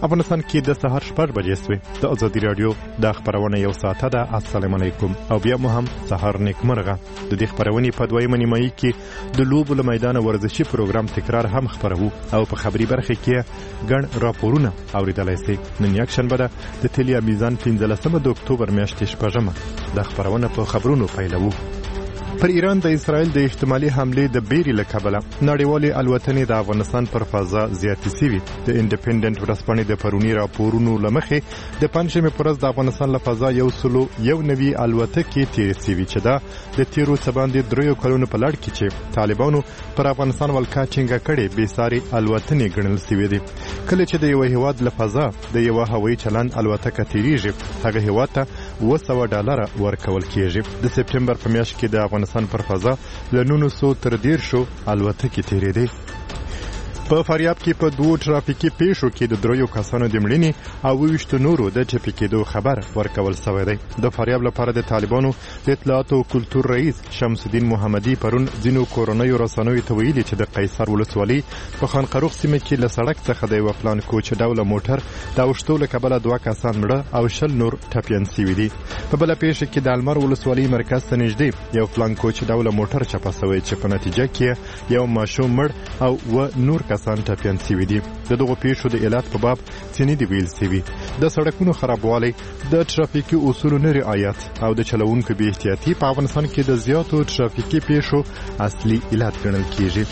افغانستان کې د سهار 6 بجې سوې. د ازادي رادیو د خبرونه یو ساعته ده. السلام علیکم او بیا مو هم سهار نیکمرغه. د دې خبرونې په دویمه نیمایي کې د لوبو له میدان ورزشي پروګرام تکرار هم خبرو او په خبري برخه کې ګڼ راپورونه اوریدلای شئ. نن یک شنبه ده د تلیا میزان 15 د اکتوبر میاشتې 6 د خبرونه په خبرونو پیلوو. پر ایران د اسرائیل د احتمالي حملې د بیرې له کبله نړیوالې الوتنې د افغانستان پر فضا زیاتې سوي. د انډیپندنت ورځپاڼې د پرونی راپورونو له مخې د پنجشنبې په ورځ د افغانستان له فضا 101 الوتکې تېرې سوي چې دا د تیرو څه باندې 3 کلونو په لړ کې چې طالبانو پر افغانستان ولکه ټینګه کړې بېساري الوتنې ګڼل سوي دي. کله چې د یو هیواد له فضا د یو هوایي چلند الوتکه تېرېږي هغه هیواد ته $100 ورکول کېږي. د سپټمبر په میاشت کې د افغانستان پر فضا له 900 تر 150 الوتکې تېرېدې. په فاریاب کې په 2 ترافیکي پیښو کې د 3 کسانو د مړینې او 20 نورو د ټپي کېدو خبر ورکول شوی دی. د فاریاب لپاره د طالبانو د اطلاعات او کلتور رئیس شمس الدین محمدي پرون ځینو کورنیو رسنیو ته ویلي چې د قیصر ولسوالۍ په خانقروغ سیمه کې له سړک څخه د یو پلان کوچ ډوله موټر د اوښتو له کبله 2 کسان مړه او 20 نور ټپیان شوي دي. په بله پیښه کې د المار ولسوالۍ مرکز ته نږدې یو پلان کوچ ډوله موټر چپه شوی چې په نتیجه کې یو ماشوم مړ او نور کسان ټپیان شوي دي. د دغو پیښو د علت په باب څه نه دي ویل شوي. د سړکونو خرابوالی، د ترافیکي اصولو نه رعایت او د چلوونکو بې احتیاطي په افغانستان کې د زیاتو ترافیکي پیښو اصلي علت ګڼل کېږي.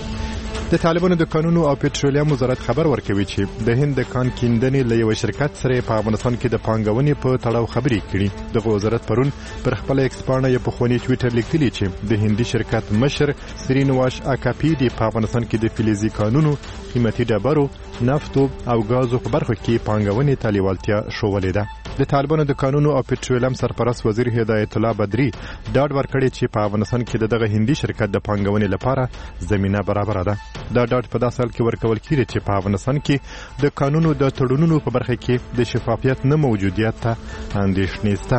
د طالبانو د قانونو او پټرولیم وزارت خبر ورکوي چې د هند د کان کیندنې له یو شرکت سره په افغانستان کې د پانګونې په تړاو خبرې کړي. دغه وزارت پرون پر خپل ایکس پاڼه یې په خوني ټویټر لیکلي چې د هندي شرکت مشر سرینواش اکاپیډي په افغانستان کې د فلزي کانونو، قیمتي ډبرو، نفتو او غازو په برخه کې پانګونې ته لیوالتیا ښودلې ده. د طالبانو د قانونو او پټرولیم سرپرست وزیر هدایت الله بدری ډاډ ورکړی چې په افغانستان کې دغه هندي شرکت د پانګونې لپاره زمينه برابره ده. دا ډاډ په داسې حال کې ورکول کېږي چې په افغانستان کې د قانونو د تړونونو په برخه کې د شفافیت نه موجودیت ته اندېښنې شته.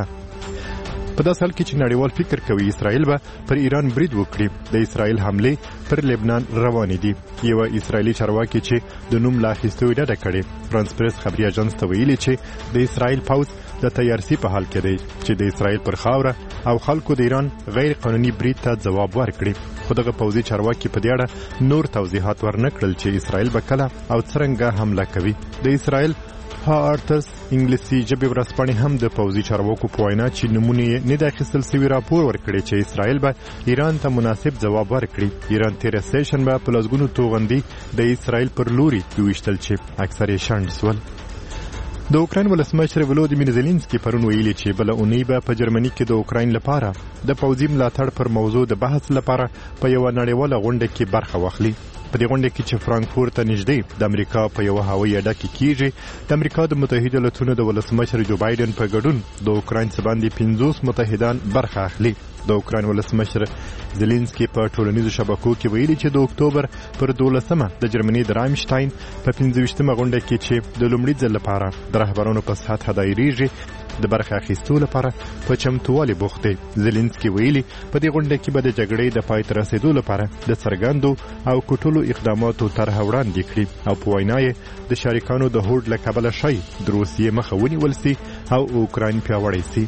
په داسې حال کې چې نړیوال فکر کوي اسرائیل به پر ایران برید وکړي. د اسرائیل حمله پر لبنان روانې دي. یو اسرائیلي چارواکي چې د نوم لا اخیستو ډډه کړې فرانس پریس خبري اژانس ته ویلي چې د اسرائیل پوځ د تیارسي په حال کې دی چې د اسرائیل پر خاوره او خلکو د ایران غیر قانوني برید ته ځواب ورکړي. خو دغه پوځي چارواکي په دې اړه نور توضیحات ورنکړل چې اسرائیل به کله او څرنګه حمله کوي. د اسرائیل هارتس انګلیسي ژبې ورځپاڼې هم د پوځي چارواکو په وینا چې نمونه نه د اخیستل شوي راپور ورکړي چې اسرائیل به ایران ته مناسب ځواب ورکړي. ایران تېره سهشنبه په لسګونو توغندي د اسرائیل پر لوري وویشتل چې اکثر یې شنډ شول. د اوکراین ولسمشر ولودیمیر زيلنسکي پرون ویلي چې بل اونۍ به په جرمني کې د اوکراین لپاره د پوځي ملاتړ پر موضوع د بحث لپاره په یو نړیواله غونډه کې برخه واخلي. په دې غونډه کې چې فرانکفورت ته نږدې د امریکا په یو هوایي اډه کې کیږي، د امریکا د متحده ایالاتونو د ولسمشر جو بایدن په ګډون د اوکراین څخه باندې 50 متحدان برخه اخلي. د اوکراین ولسمشر زيلنسکي په ټولنیزو شبکو کې ویلي چې د اکتوبر پر 12مه د جرمني د رایمشتاین په 25مه غونډه کې چې د لومړي ځل لپاره د رهبرانو په سطحه دایریږي د برخه اخیستو لپاره په چمتووالي بوخت دی. زيلنسکي ویلي په دې غونډه کې به د جګړې د پای ته رسیدو لپاره د څرګندو او کټولو اقداماتو طرح وړاندې کړي او په وینا یې د شریکانو د هوډ له کبله شي د روسیې مخه ونیول سي او اوکراین پیاوړی سي.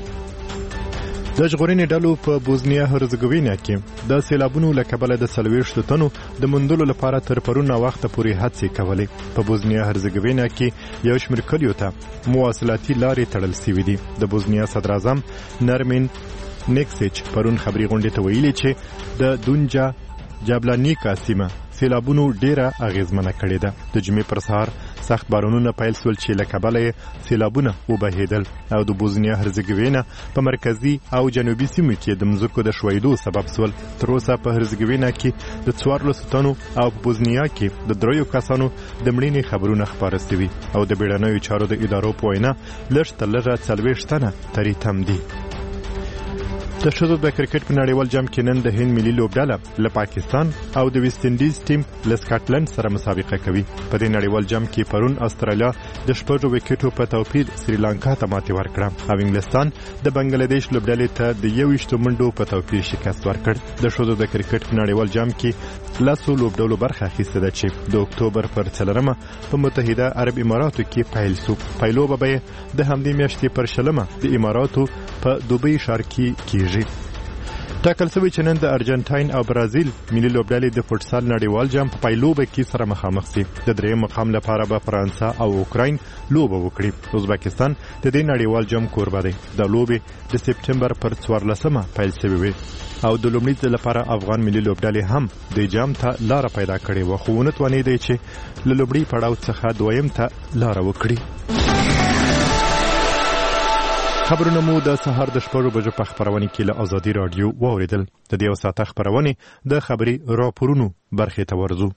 د ژغورنې ډلو په بوزنیا هرزګوینیا کې د سیلابونو له کبله د 40 تنو د موندلو لپاره تر پرونه وخت پورې هڅې کولې. په بوزنیا هرزګوینیا کې یو شمېر کلیو ته مواصلاتي لارې تړل شوې دي. د بوزنیا صدر اعظم نرمین نیکسچ پرون خبري غونډې ته ویلي چې د دونجا جابلانیکا سیمه سیلابونو ډیره اغیزمنه کړې ده. د جمعې پر سهار سخت بارانونه پیل شول چې له کبله سیلابونه وبهیدل او د بوزنیا هرزګوینا په مرکزي او جنوبي سیمو کې د مځکو د ښویېدو سبب شول. تر اوسه په هرزګوینا کې د 14 تنو او په بوزنیا کې د 3 کسانو د مړینې خبرونه خپاره شوي او د بیړنیو چارو د ادارو په وینا لږ تر لږه 40 تنه تری تم دي. د ښځو د کرکټ په نړیوال جام کې نن د هند ملي لوبډله له پاکستان او د ویسټ انډیز ټیم له سکاټلند سره مسابقه کوي. په دې نړیوال جام کې پرون استرالیا د 6 وکټو په توپیر سریلانکا ته ماتې ورکړه او انګلستان د بنگلاديش لوبډلې ته د 21 منډو په توپیر شکست ورکړ. د ښځو د کرکټ په نړیوال جام کې لاسو لوبډلو برخه اخیسته ده چې د اکتوبر پر 4مه په متحده عرب اماراتو کې پیل شو. پیلوبه به د همدې میاشتې پر 10مه د اماراتو په دوبۍ ښار کې ټاکل شوی چې نن د ارجنټاین او برازیل ملي لوبډلې د فوټسال نړیوال جام په پیلوبه کې سره مخامخ شي. د دریم مقام لپاره به فرانسه او اوکراین لوبه وکړي. ازبکستان د دې نړیوال جام کوربه دی. د لوبې د سپټمبر پر 14مه پیل شوی وي او د لومړي ځل لپاره افغان ملي لوبډلې هم د جام ته لار پیدا کړې و، خو ونه توانېدې چې له لومړي پړاو څخه دویم ته لار وکړي. خبرونه مو د سهار د 6 بجو په خبرونه کې له آزادي رادیو واوریدل. د دې وساته خبرونه د خبري راپورونو برخه ته ورزو.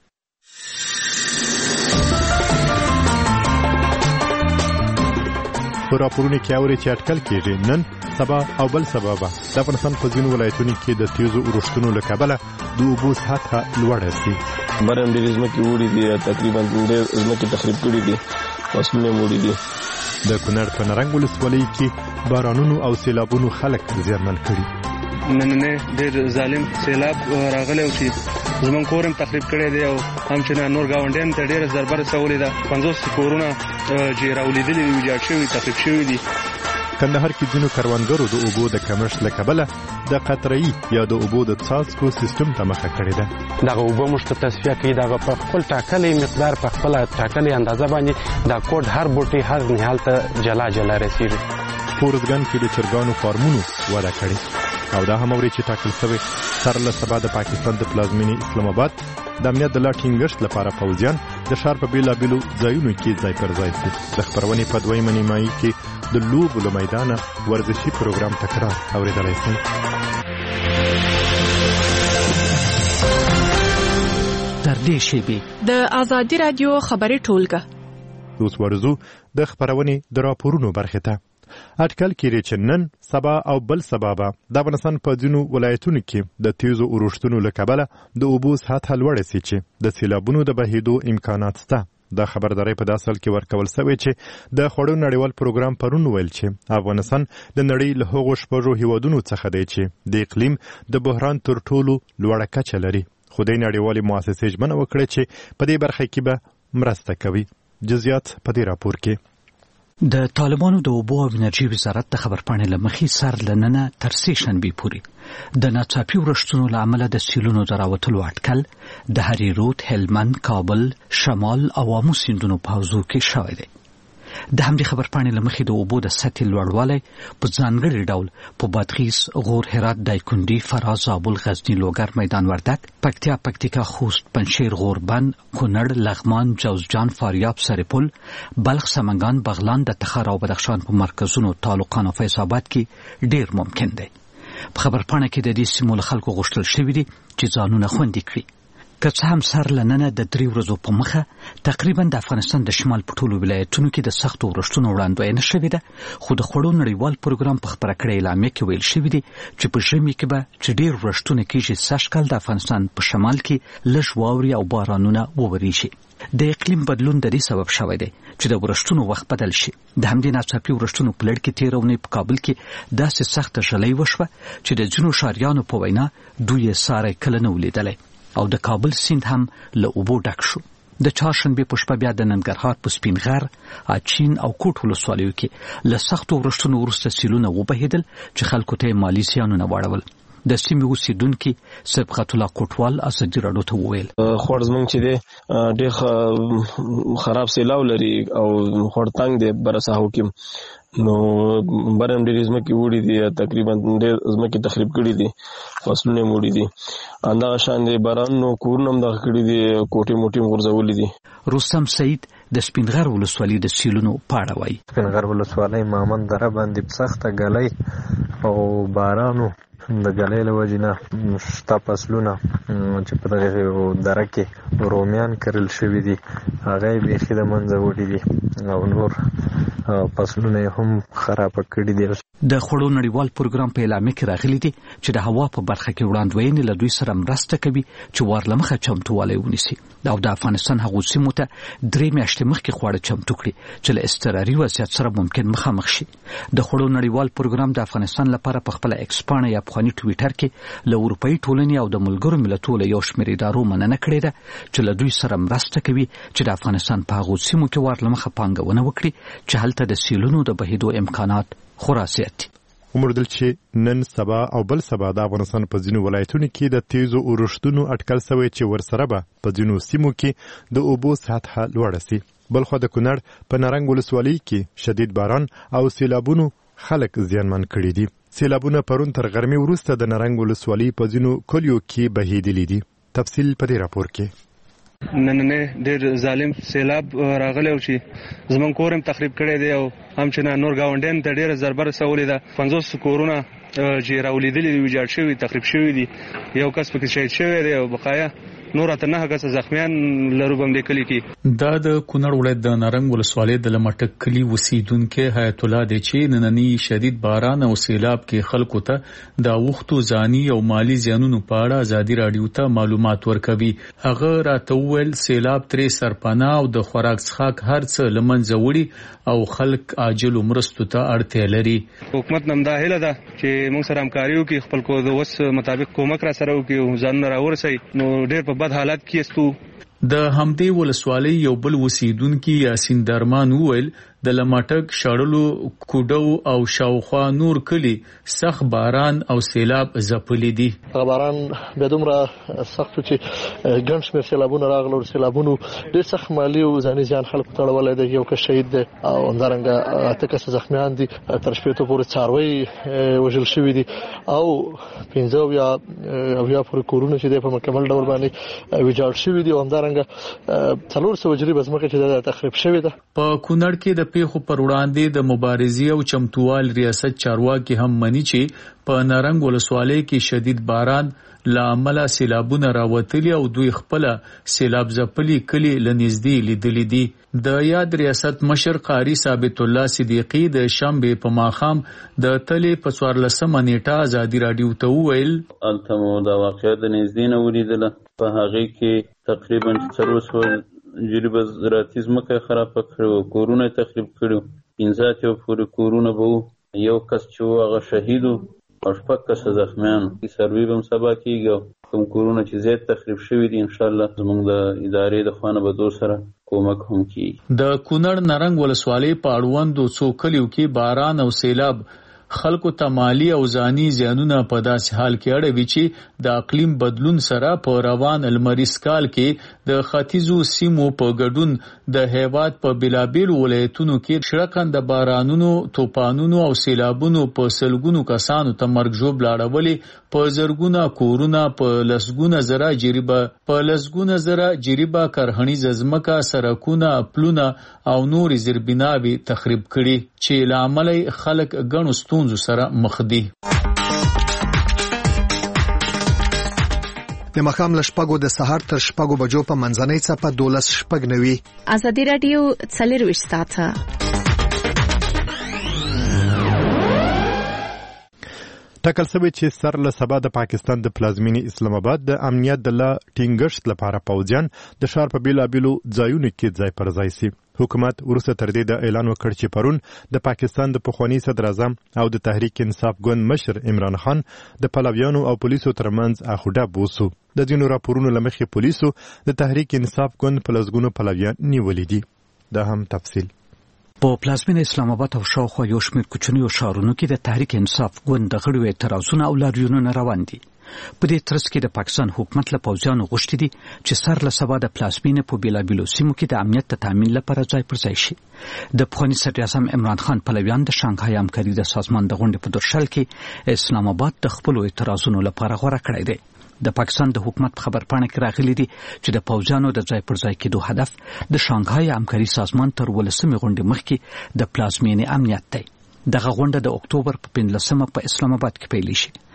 په راپورونه کې اوري چې اټکل کېږي نن سبا او بل سبا به د افغانستان په ځینو ولایتونو کې د تیزو اورښتونو له کبله د اوبو سطحه لوړه شي. برم ډېر ځمکې وړي دي، تقریبا ډېر ځمکې تخریب کړي دي، فصلونه وړي دي. د کونړ په نرنګ ولسوالۍ کې بارانونو او سیلابونو خلک زیانمن کړي. نن ډېر ظالم سیلاب راغلی او چې زمونږ کور هم تخریب کړی دی او همچنان نور ګاونډیان ته ډېره ضربه رسولې ده. 50 کورونه چې راولیدلي دي، ویجاړ شوي، تخریب شوي دي. کندهار کې ځینو کروندګرو د اوبو د کمښت له کبله د قطره‌ای یا د اوبو د څاڅکو سیستم ته مخه کړې ده. دغه اوبه موږ ته تصفیه کوي، دغه په خپل ټاکلې مقدار په خپل ټاکلې اندازه باندې دا کوډ هر بوټي هر نهال ته جلا جلا رسیږي. پورزګان کې د چرګانو فارمونو وده کړي او دا هم اوري چې ټاکل شوی سر له سبا د پاکستان د پلازمینې اسلام آباد د امنیت د لا ټینګښت لپاره پوځیان د ښار په بیلابیلو ځایونو کې ځای پر ځای شي. د خبرونې په دویمه نیمایي کې د لوبو له میدانه ورزشي پروګرام تکرار اوریدلی شئ. تر دې شیبې د آزادي رادیو خبري ټولګه اوس ورزو د خبرونې د راپورونو برخه ته. اټکل کېږي چې نن سبا او بل سبا به د افغانستان په ځینو ولایتونو کې د تیزو اورښتونو له کبله د اوبو سطحه لوړه شي چې د سیلابونو د بهیدو امکانات شته. دا خبرداری په داسل کې ورکول شوی چې د خوړو نړیوال پروګرام پرون ویل چې افغانستان د نړۍ له هغو شپږو هیوادونو څخه دی چې د اقلیم د بحران تر ټولو لوړه کچه لري. خو د نړیوالې مؤسسې ژمنه وکړه چې په دې برخه کې به مرسته کوي. جزئیات په دې راپور کې. د طالبانو د اوبو او انرژي وزارت د خبرپاڼې له مخې سر لننه تر سې شنبې پورې د ناڅاپي ورښتونو له امله د سیلونو د راوتلو اټکل د هریرود، هلمند، کابل، شمال او آمو سیندونو په حوزو کې شوی دی. د همدې خبرپاڼې له مخې د اوبو د سطحې لوړوالی په ځانګړي ډول په بادغیس، غور، هرات، دایکنډي، فراه، زابل، غزني، لوګر، میدان وردګ، پکتیا، پکتیکا، خوست، پنجشیر، غوربند، کونړ، لغمان، جوزجان، فاریاب، سرپل، بلخ، سمنګان، بغلان، د تخار او بدخشان په مرکزونو، تعلقان او فیض آباد کې ډیر ممکن دی. په خبرپاڼه کې د دې سیمو له خلکو غوښتل شوي دي چې ځانونه خوندي کړي. که څه هم سر لننه د 3 ورځو په مخه تقریبا د افغانستان د شمال په ټولو ولایتونو کې د سختو ورښتونو وړاندوینه شوې ده، خو د خوړو نړیوال پروګرام په خبره کړې اعلامیه کې ویل شوي دي چې په ژمي کې به چې ډېر ورښتونه کېږي، سږکال د افغانستان په شمال کې لږ واورې او بارانونه وورېږي. د اقلیم بدلون د دې سبب شوی دی چې د ورښتونو وخت بدل شي. د همدې ناڅاپي ورښتونو په لړ کې تېره اونۍ په کابل کې داسې سخته ژلۍ وشوه چې د ځینو ښاریانو په وینا دوی یې ساری کله نه ولیدلی او د کابل سیند هم له اوبو ډک شو. د چهارشنبې په شپه بیا د ننګرهار په سپین غر، اچین او کوټ ولسوالیو کې له سختو ورښتونو وروسته سیلونه وبهېدل چې خلکو ته مالي زیانونه واړول. د سیمې اوسیدونکي سبقت الله کوټوال ازادي راډیو ته وویل خوړ زمونږ چې دی ډېر خراب سیلاب لري او خوړ تنګ دی بر ساحو کې، نو برم ډېرې ځمکې وړي دي، تقریبا ډېر ځمکې تخریب کړي دي، فصلونه وړي دي. همدغه شان دی بارانونو کورونه هم دغه کړي دي، کوټې موټې هم غورځولي دي. رستم سعید د سپینغر ولسوالۍ د سیلونو په اړه وایي. سپینغر ولسوالۍ مامن دره باندې سخته ګلۍ او بارانو د ګلۍ له وجې نه شته فصلونه چې په دغه دره کې رومیان کرل شوي دي هغه یې بیخي د منځه وړي دي او نور فصلونه یې هم خرابه کړي دي. د خوړو نړیوال پروګرام په اعلامیه کې راغلي دي چې د هوا په برخه کې وړاندوینې له دوی سره مرسته کوي چې ورلمخه چمتووالی ونیسي او د افغانستان هغو سیمو ته 3 میاشتې مخکې خواړه چمتو کړي چې له اضطراري وضعیت سره ممکن مخامخ شي. د خوړو نړیوال پروګرام د افغانستان لپاره په خپل ایکس پاڼه یا افغاني ټویټر کې له اروپאי ټولنې او د ملګرو ملتونو یو شمېر ادارو مننه کړې ده چې له دوی سره مرسته کوي چې د افغانستان په هغو سیمو کې ورلمخه پانګونه وکړي چې هلته د سیلونو د بهیدو امکانات خورا زیات دي. ومردل چې نن سبا او بل سبا د افغانستان په ځینو ولایتونو کې د تیزو اورښتونو اټکل شوی چې ورسره به په ځینو سیمو کې د اوبو سطحه لوړه شي. بلخو د کونړ په نارنګ ولسوالۍ کې شدید باران او سیلابونو خلک زیانمن کړي دي. سیلابونه پرون تر غرمې وروسته د نارنګ ولسوالۍ په ځینو کلیو کې بهیدلي دي. تفصیل په دې راپور کې. نننې ډېر ظالم سیلاب راغلی او چې زموږ کور هم تخریب کړی دی او هم چې نور ګاونډیانو ته ډېره ضربه رسولې ده. 50 کورونه چې راولیدلي دي ویجاړ شوي تخریب شوي دي. یو کس پکې شهید شوی دی او بقایا نور ته 9 کس زخمیان لرو بم د کلی کې. دا د کونړ ولایت د نارنګ ولسوالۍ د لمټک کلی اوسیدونکو حیات الله د چې نننی شدید باران او سیلاب کې خلکو ته د وختو ځاني او مالی زیانونو په اړه ازادي رادیو ته معلومات ورکوي. هغه راته ویل سیلاب ترې سرپناه او د خوراک څښاک هر څه لمنځه وړي او خلک عاجل مرستو ته اړتیا لري. حکومت نن دا هیله ده چې موږ سره همکاري وکړي خپل کو د وس مطابق کومک را سره وکړي ځان راورسي نو ډېر په بد حالت کې استو. د همدې ولسوالۍ یو بل اوسیدونکو یاسین درمان وویل د لمټک شړلو کوډو او شاوخوا نور کلی سخت باران او سیلاب ځپلي دي. باران به دومره سخت چې ګڼ شمېر سیلابونه راغلي او سیلابونو ډېر سخت مالی او ځاني زیان خلکو ته اړولی دی. یو کس شهید دی او همدارنګه 8 کس زخمیان دي. تر شپېتو پورې څاروي وژل شوي دي او 15 یا پورې کورونه چې دی په مکمل ډول باندې ویجاړ شوي دي او همدارنګه 300 جریبه ځمکه چې د تخریب شوې ده. په کونړ کې د پیښو پر وړاندې د مبارزې او چمتووال ریاست چارواکي هم مني چې په نارنګ ولسوالۍ کې شدید باران لامل سیلابونه راوتلي او دوی خپل سیلاب ځپلي کلی لنږدې لیدلې دي. د یاد ریاست مشر قاری ثابت الله صدیقی د شنبه په ماښام د تلې په 14 نیټه ازادي رادیو ته وویل التمو دا واقعیت د نږدې نه ولیدله. په هغه کې تقریبا 400 جریبه زراعتي ځمکه خراب کړو کورونه تخریب کړو 15 پورې کورونه به یو کس چې هغه شهید او 6 کس زخمیان. سروي هم سبا کېږي کوم کورونه چې زیات تخریب شوي دي ان شاء الله زموږ د ادارې د خوانه به دوی سره کومک هم کیږي. د کونړ نارنګ ولسوالۍ په اړوندو څو کلیو کې باران او سیلاب خلکو ته مالی او ځاني زیانونه په داسې حال کې اړوي چې د اقلیم بدلون سره په روان المریز کال کې د ختیځو سیمو په ګډون د هیواد په بلابل ولایتونو کې شړکند بارانونو توپانونو او سیلابونو په سلګونو کسانو ته مرګ ژوب لاړولې. په زرګونه کورونه په لسګونه زره جریبه کرهنیز ځمکه سرکونه پلونه او نور زیربناوي تخریب کړي چې لامل خلک ګڼو ستونزو سره مخ دي. د مخام لشپګو د سحر تر شپګو بجو په منځنۍ څپه 12:09 ازادي رادیو 24 ساعته. ټاکل شوی چې سر له سبا د پاکستان د پلازمینې اسلام آباد د امنیت د ټینګښت لپاره پوځیان د ښار په بیلابیلو ځایونو کې ځای پر ځای شي. حکومت وروسته تر دې د اعلان وکړ چې پرون د پاکستان د پخوانی صدر اعظم او د تحریک انصاف ګوند مشر عمران خان د پلویانو او پولیسو ترمنځ اخوډه بوسو. د ځینو راپورونو له مخې پولیسو د تحریک انصاف ګوند په لسګونو پلویان نیولي دي. دا هم تفصیل. په پلازمینه اسلام آباد او شاوخوا یو شمېر کوچنیو ښارونو کې د تحریک انصاف ګوند د غړو اعتراضونه او لاریونونه روان دي. په دې ترڅ کې د پاکستان حکومت له پوځیانو غوښتي دي چې سر له سبا د پلازمینې په بیلابیلو سیمو کې د امنیت د تامین لپاره ځای پر ځای شي. د پخواني صدر اعظم عمران خان پلویان د شانګهای همکاري د سازمان د غونډې په درشل کې اسلام آباد د خپلو اعتراضونو لپاره غوره کړی دی. د پاکستان د حکومت په خبرپاڼه کې راغلي دي چې د پوځیانو د ځای پر ځای کېدو هدف د شانګهای همکاري سازمان تر 18 غونډې مخکې د پلازمینې امنیت دی. دغه غونډه د اکتوبر په 15 په اسلام آباد کې پیل شي.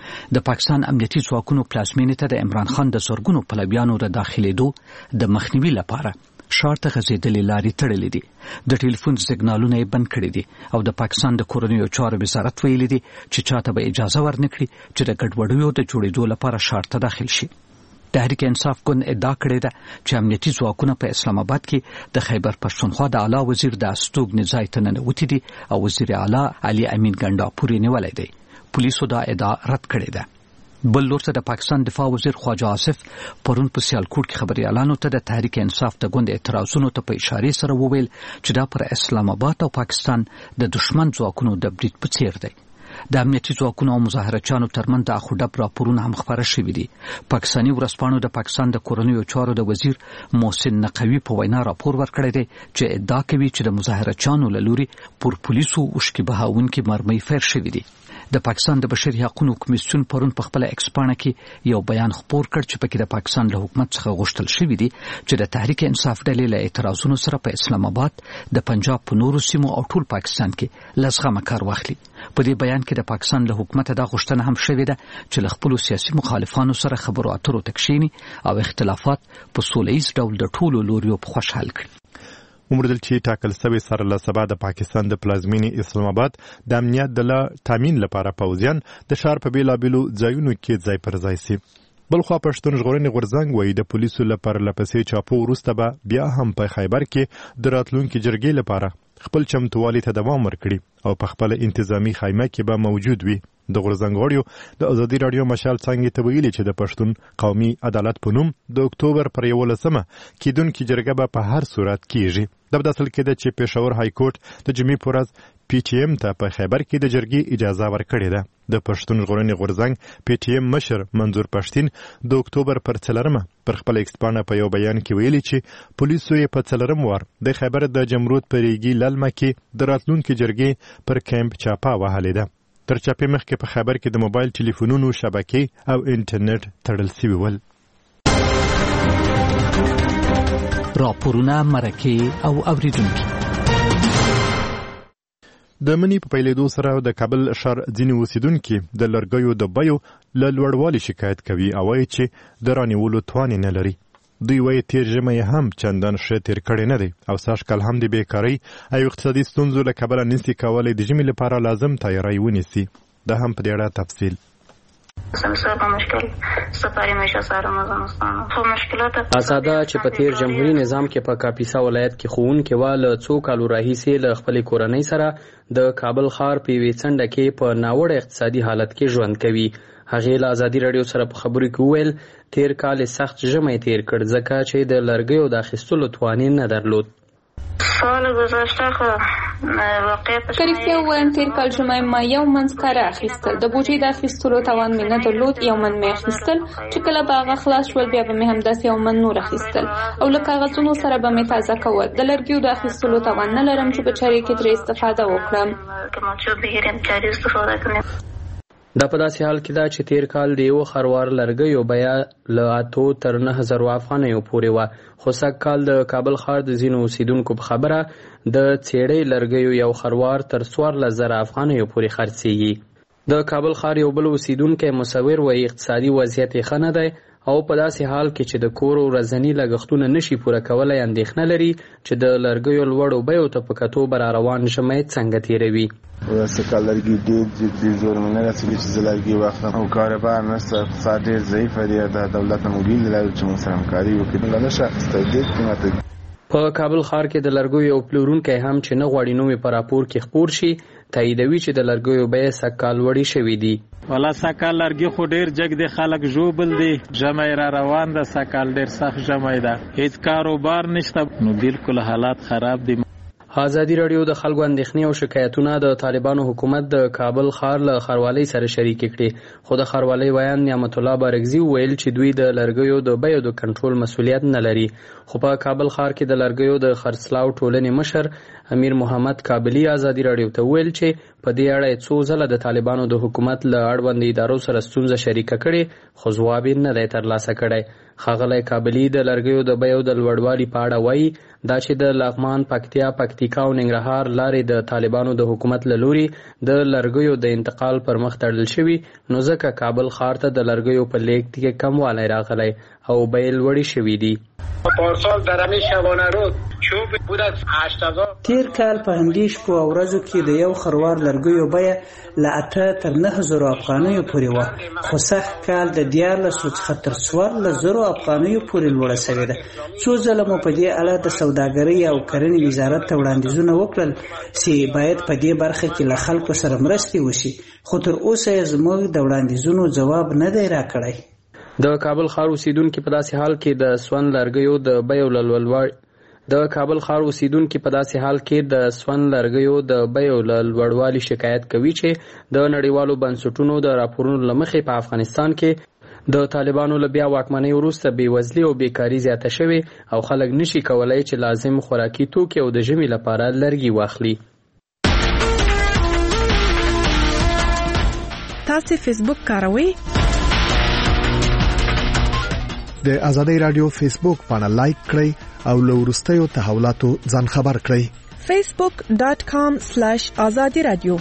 د پاکستان امنیتي ځواکونو پلازمینې ته د عمران خان د زورګونو پلویانو د داخلېدو د مخنیوي لپاره ښار ته غځېدلې لارې تړلې دي. د ټلیفون سیګنالونه یې بند کړي دي او د پاکستان د کورنیو چارو وزارت ویلي دي چې چاته به اجازه ورنکړي چې د ګډوډیو د جوړېدو لپاره ښار ته داخل شي. تحریک انصاف ګوند ادعا کړې ده چې امنیتي ځواکونه په اسلام آباد کې د خیبر پښتونخوا د اعلی وزیر د استوګنې ځای ته ننوتي دي او وزیر اعلی علي امین ګنډاپور یې نیولی دی. پولیسو دا ادعا رد کړې ده. بل لور ته د پاکستان دفاع وزیر خواجه آصف پرون په سیالکوټ کې خبريالانو ته د تحریک انصاف د ګوند اعتراضونو ته په اشاره سره وویل چې دا پر اسلام آباد او پاکستان د دشمن ځواکونو د برید په څیر دی. د امنیتي ځواکونو او مظاهرچیانو ترمنځ د اخوډب راپورونه هم خپاره شوي دي. پاکستاني ورځپاڼو د پاکستان د کورنیو چارو د وزیر محسن نقوي په وینا راپور ورکړی دی چې ادعا کوي چې د مظاهرچیانو له لوري پر پولیسو اوښکې بهاونکي مرمۍ فیر شوي دي. د پاکستان د بشري حقوقو کمیسیون پرون په خپل ایکس پاڼه کې یو بیان خپور کړ چې پکې د پاکستان له حکومت څخه غوښتل شوی دی چې د تحریک انصاف ډلې له اعتراضونو سره په اسلام آباد د پنجاب په نورو سیمو او ټول پاکستان کې لزغمه کار واخلي. په دې بیان کې د پاکستان له حکومت دا غوښتنه هم شوې ده چې له خپل سیاسي مخالفانو سره خبرو اترو تکشيني او اختلافات په سولهییز ډول د ټولو لوريو په خوش حل کړي. ومردل چې ټاکل سوی سره له سبا د پاکستان د پلازمینې اسلام آباد د امنیت د تامین لپاره پوځیان د ښار په بیلابیلو ځایونو کې ځای پر ځای سي. بلخوا پښتون ژغورنې غورځنګ وایي د پولیسو لپاره لپسې چاپو وروسته به بیا هم په خیبر کې د راتلونکي جرګې لپاره خپل چمتووالي ته دوام ورکړي او په خپل انتظامی خیمه کې به موجود وي. د غورځنګ غړیو د ازادي رادیو مشال څنګه ته ویلي چې د پښتون قومي عدالت په نوم د اکتوبر پر 11مه کېدونکې جرګه به په هر صورت کیږي. د بداسل کې د چې پېښور های کورټ د جمعې په ورځ پی ټی ایم ته په خیبر کې د جرګې اجازه ورکړې ده. د پښتون ژغورنې غورځنګ پی ټی ایم مشر منظور پښتين د اکتوبر پر 4مه پر خپل ایکس پاڼه په یو بیان کې ویلي چې پولیسو یې په 4م وار د خیبر د جمرود په ریګي للمه کې د راتلونکي جرګې پر کیمپ چاپا وهلې ده. تر چاپې مخکې په خیبر کې د موبایل ټلیفونونو شبکې او انټرنیټ تړل شوي ول. راپورونه مرکه او اوریدونکي د منی په پیلېدو سره د کابل ښار ځینې اوسیدونکي د لرګیو د بیو له لوړوالي شکایت کوي او وایي چې د رانیولو توان نه لري. دوی وایي تیر ژمی هم چندان ښه تیر کړی نه دی او سږکال هم د بیکارۍ او اقتصادي ستونزو له کبله نشي کولی د ژمي لپاره لازم تیاری ونیسي. دا هم په دې اړه تفصیل. اساده چې په تیر جمهوریت نظام کې په کاپیسا ولایت کې ښوونکي له څو کالو راهیسې له خپلې کورنۍ سره د کابل ښار په یوې څنډه کې په ناوړه اقتصادي حالت کې ژوند کوي. هغې له ازادي راډیو سره په خبرو کې وویل تیر کال سخت ژمی تیر کړ ځکه چې د لرګیو د اخیستلو توان نه درلود. کریکته ووایم تیر کال ژمی ما یو من سکاره اخیستل، د بوټي د اخیستلو توان مې نه درلود، یو من مې اخیستل چې کله به هغه خلاص شول بیا به مې همداسې یو من نور اخیستل او له کاغذونو سره به مې تازه کول. د لرګیو د اخیستلو توان نه لرم چې په چارې کې ترې استفاده وکړم. دا په داسې حال کې ده چې تیر کال د یو خروار لرګیو بیه له 8 تر 9000 افغانیو پورې وه، خو سږ کال د کابل ښار د ځینو اوسیدونکو په خبره د څېړۍ لرګیو یو خروار تر 14000 افغانیو پورې خرڅېږي. د کابل ښار یو بل اوسیدونکی مصور وایي اقتصادي وضعیت یې ښه نه دی او په داسې حال کې چې د کور ورځني لګښتونه نشي پوره کولی اندېښنه لري چې د لرګیو لوړو بیو ته په کتو به راروان ژمی څنګه تېروي. سږکال لرګي ډېر زور مې نه رسېږي چې زه لرګي واخلم او کاروبار نشته، اقتصاد ډېر ضعیفه دی. د دولت نه موبیل دی چې موږ سره همکاري وکړي نشي اخیستی. ډېر قیمته په کابل ښار کې د لرګیو یو پلورونکی هم چې نه غواړي نوم یې په راپور کې خپور شي تاییدوي چې د لرګیو بیې سږکال لوړې شوي دي. والا سږکال لرګي خو ډېر جګ دی، خلک ژوبل دي، ژمی را روان ده، سږکال ډېر سخت ژمی ده، هیڅ کاروبار نشته، نو بالکل حالات خراب دي. ازادي راډیو د خلکو اندېښنې او شکایتونه د طالبانو حکومت د کابل ښار له ښاروالۍ سره شریک کړي، خو د ښاروالۍ ویان نعمت الله بارګزي وویل چې دوی د لرګیو د بیو د کنټرول مسؤلیت نه لري. خو په کابل ښار کې د لرګیو د خرڅلاو ټولنې مشر امیر محمد کابلی ازادي راډیو ته وویل چې په دې اړه څو ځله د طالبانو د حکومت له اړوند ادارو سره ستونزه شریکه کړې خو ځواب یې نه دی ترلاسه کړی. ښاغلی کابلي د لرګیو د بیو د لوړوالي په اړه وایي دا چې د لغمان، پکتیا، پکتیکا او ننګرهار لارې د طالبانو د حکومت له لوري د لرګیو د انتقال پر مخ تړل شوي، نو ځکه کابل ښار ته د لرګیو په لیږد کې کموالی راغلی او بیې لوړې شوي دي. پارسال در همین شبانه رود چوب بود از 8000 تیر کال په همدې شپو او ورځو کې د یو خروار لرګیو بیه له 8 تر 9000 افغانیو پورې وه، خو سږ کال د 1400 څخه تر 1400 افغانیو پورې لوړه شوې ده. څو ځله مو په دې اړه د سوداګرۍ او کرنې وزارت ته وړاندیزونه وکړل چې باید په دې برخه کې له خلکو سره مرستې وشي، خو تر اوسه یې زموږ د وړاندیزونو ځواب نه دی راکړی. د کابل ښار اوسیدونکي په داسې حال کې د سون لرګیو د بیو له لوړوالي شکایت کوي چې د نړیوالو بنسټونو د راپورونو له مخې په افغانستان کې د طالبانو له بیا واکمنۍ وروسته بېوزلي او بیکاري زیاته شوې او خلک نشي کولی چې لازم خوراکي توکي او د ژمي لپاره لرګي واخلي. تاسو فیسبوک کاروئ؟ د ازادۍ رادیو فیسبوک باندې لایک کړئ او له وروستیو تحولاتو ځان خبر کړئ. facebook.com/azadi radio.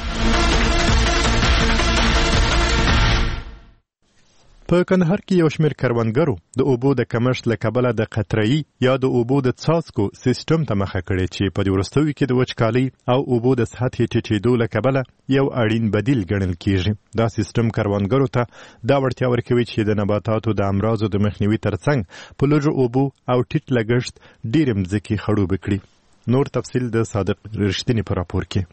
په کندهار کې یو شمېر کروندګرو د اوبو د کمښت له کبله د قطره‌ایي یا د اوبو د څاڅکو سیستم ته مخه کړې چې په دې وروستیو کې د وچکالۍ او اوبو د سطحې ټیټېدو له کبله یو اړین بدیل ګڼل کېږي. دا سیستم کروندګرو ته دا وړتیا ورکوي چې د نباتاتو د امراضو د مخنیوي ترڅنګ په لږو اوبو او ټیټ لګښت ډېرې مځکې خړوبې کړي. نور تفصیل د صادق رښتیني په راپور کې.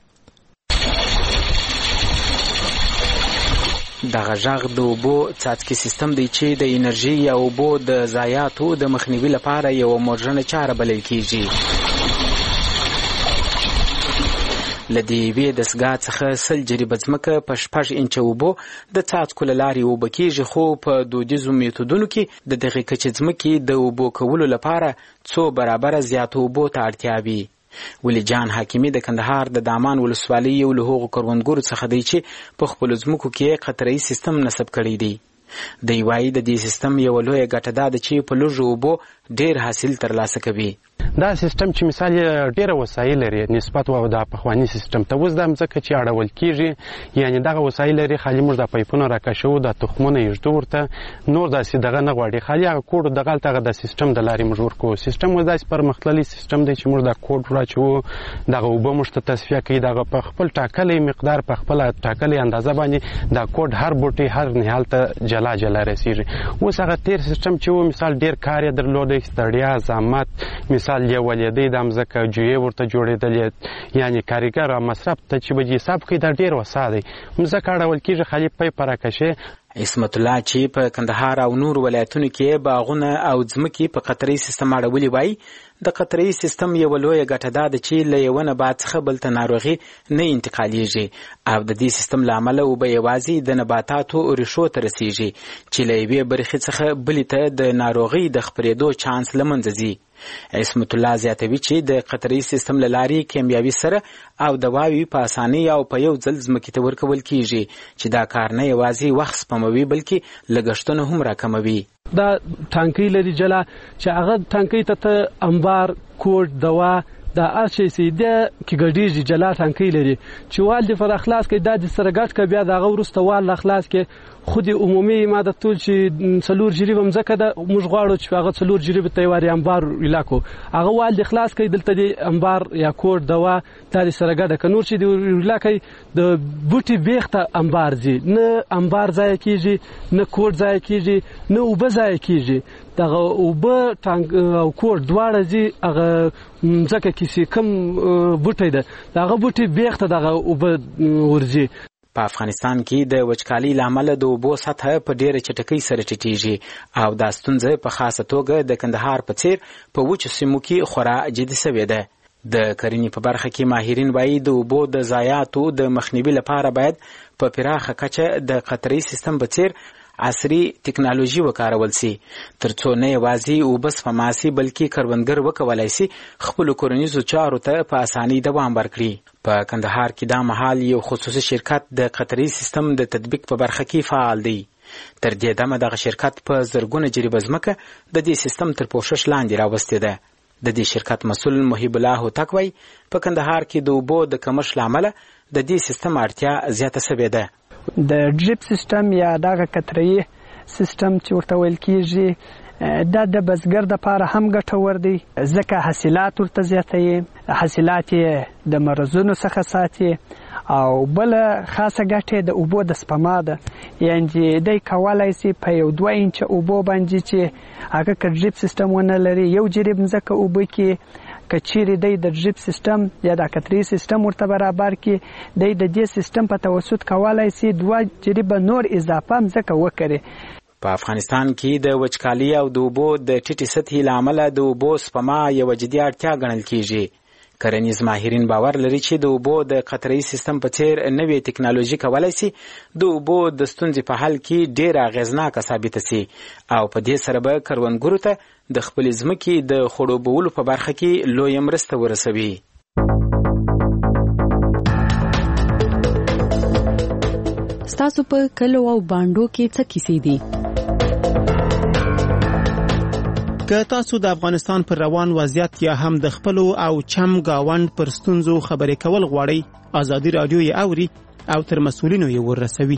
دغه غږ د اوبو څاڅکي سیستم دی چې د انرژي یا اوبو د ضایعاتو د مخنیوي لپاره یو مډرنه چاره بلل کیږي. له دې یوې دستګاه څخه 100 جریبه ځمکه په 6 انچه اوبو د څاڅکو له لارې اوبه کیږي، خو په دودیزو میتودونو کې د دغې کچې ځمکې د اوبو کولو لپاره څو برابره زیات اوبو ته اړتیا وي. ولی جان حکیمی د کندهار د دامان ولسوالۍ یو له هغو کروندګرو څخه دی چې په خپلو ځمکو کې قطره‌ایي سیستم نصب کړی دی. دی وایي د دې سیستم یوه لویه ګټه دا ده چې په لږو اوبو ډېر حاصل ترلاسه کوي. دا سیستم چې مثال یې ډېره وسایل لري نسبت و د پخواني سیستم ته، اوس دا مځکه چې اړول کېږي یعنې دغه وسایل لري، خالي موږ د پایپونه راکشو، د تخمونه یږدو ورته، نور داسې دغه نه غواړي، خالي هغه کوډ دغلته هغه د سیستم د لارې موږ ورکوو. سیستم اوس داسې پرمختللی سیستم دی چې موږ دا کوډ راچوو، دغه اوبه موږ ته تصفیه کوي، دغه په خپل ټاکلی مقدار په خپله ټاکلی اندازه باندې دا کوډ هر بوټي هر نهال ته جلا جلا رسیږي. اوس هغه تیر سیستم چې و مثال ډېر کار یې درلودی، ستړیا، زحمت، مثال یې ولیدی د مځکه جویې ورته جوړېدلې، یعنې کارګر او مصرف ته چې به حساب کوي دا ډېر وسا دی. مځکه اړول کېږي، خالي پیپ راکشې. عصمت الله چې په کندهار او نور ولایتونو کې باغونه او ځمکې په قطره‌ایي سیستم اړولي وایي د قطره‌ایي سیستم یوه لویه ګټه دا ده چې له یوه نبات څخه بل ته ناروغي نه انتقالیږي او د دې سیستم له امله اوبه یوازې د نباتاتو ریښو ته رسیږي چې له یوې برخې څخه بلې ته د ناروغۍ د خپرېدو چانس له منځه ځي. عصمت الله زیاتوي چې د قطره‌ایي سیستم له لارې کیمیاوي سره او دواوې په اسانۍ او په یو ځل ځمکې ته ورکول کېږي چې دا کار نه یوازې وخت سپموي بلکې لګښتونه هم راکموي. دا ټانکۍ لري جلا چې هغه ټانکۍ ته انبار، کوډ، دوا دا ارشي سیده کې ګډیږي، جلا ټانکۍ لري چې وال دی پر اخلاص کې دا د سره ګټ ک بیا دا ورسته وال اخلاص کې خودي عمومي ماده ټول چې څلور جریب مزکه د موږ غواړو چې هغه څلور جریب تیواري انبار علاقو هغه وال د اخلاص کې دلته دی انبار یا کوډ دوا د سره ګډه ک نور چې د علاقې د بوټي بیخته انبار زی نه انبار ځای کیږي نه کوډ ځای کیږي نه وب ځای کیږي دغه اوبه ټانک او کور دواړه زی هغه ځکه کیسې کم بوټي ده دغه بوټي بیخته دغه اوبه ورځي. په افغانستان کې د وچکالۍ لامل د اوبو سطح په ډېره چټکۍ سره ټیټیږي او دا ستونزه په خاصه توګه د کندهار په څیر په وچو سیمو کې خورا جدي شوې ده. د کرنې په برخه کې ماهرین وایي د اوبو د ضایعاتو د مخنیوي لپاره باید په پراخه کچه د قطره‌ایي سیستم په څیر عصري ټکنالوژي وکارول سي ترڅو نه یوازې اوبه سپما سي بلکې کروندګر وکولای سي خپل کورنیزو چارو ته په اسانۍ دوام ورکړي. په کندهار کې دا مهال یو خصوصي شرکت د قطري سیستم د تطبیق په برخه کې فعال دی. تر دې دمه دغه شرکت په زرګونه جریبه ځمکه د دې سیستم تر پوښښ لاندې راوستې ده. د دې شرکت مسؤل محب الله هوتک وایي په کندهار کې د اوبو د کمښت له امله د دې سیستم اړتیا زیاته سوې ده. د ډریپ سیستم یا دغه قطري سیستم چې ورته ویل کیږي دا د بزګر دپاره هم ګټور دی ځکه حاصلات ورته زیاتوي، حاصلات یې د مرضونو څخه ساتي او بل خاصه ګټه د اوبو د سپما ده. یعنی دی کولای سي په یو 2 انچه اوبو باندې چې هغه ډریپ سیستم ونه لري یو جریب ځمکه اوبه کې کچيري د ډریپ سیستم یا د قطري سیستم ورته برابر کې د دې سیستم په توسط کولای سي 2 جریب نور اضافه ځمکه وکړي. په افغانستان کې د وچکالي او د اوبو د ټیټې سطحې له امله د اوبو سپما یوه جدي اړتیا ګڼل کیږي. کرنیز ماهرین باور لري چې د اوبو د قطري سیستم په څیر نوې ټکنالوژي کولای سي د اوبو د ستونزې په حل کې ډېره اغېزناکه ثابته سي او په دې سره به کروندګرو ته د خپلې ځمکې د خړوبولو په برخه کې لویه مرسته ورسوي. ستاسو په کلو او بانډو کې څه کیسې دي؟ که تاسو د افغانستان پر روان وضعیت یا هم د خپلو او چم گاوند پر ستونزو خبرې کول غواړئ، ازادي رادیو یې اوري او تر مسؤلینو یې ورسوي.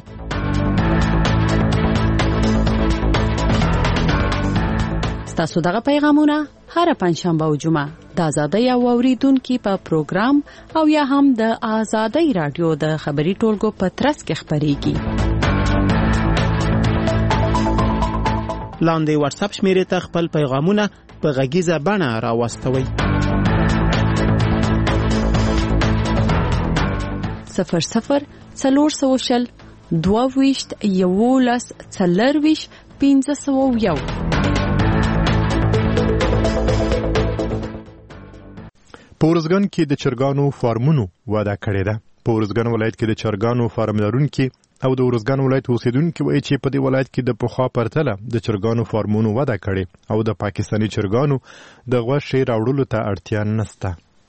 ستاسو دغه پیغامونه هر پنځشنبه او جمعه د ازادۍ او اوریدونکو په پروګرام او یا هم د ازادۍ رادیو د خبري ټولګو په ترڅ کې خبريږي. لاندې واتس اپ شمیرې ته خپل پیغامونه په غږیزه بڼه راوستوئ. 00 400 22 11 40 501. په ورزګان کې د چرګانو فارمونو وده کړې ده. په ورزګان ولایت کې د چرګانو فارم لرونکي او د ورزګان ولایت اوسیدونکي وایي چې په دې ولایت کې د پخوا پرتله د چرګانو فارمونو وده کړې او د پاکستاني چرګانو د غوښې راوړلو ته اړتیا نشته.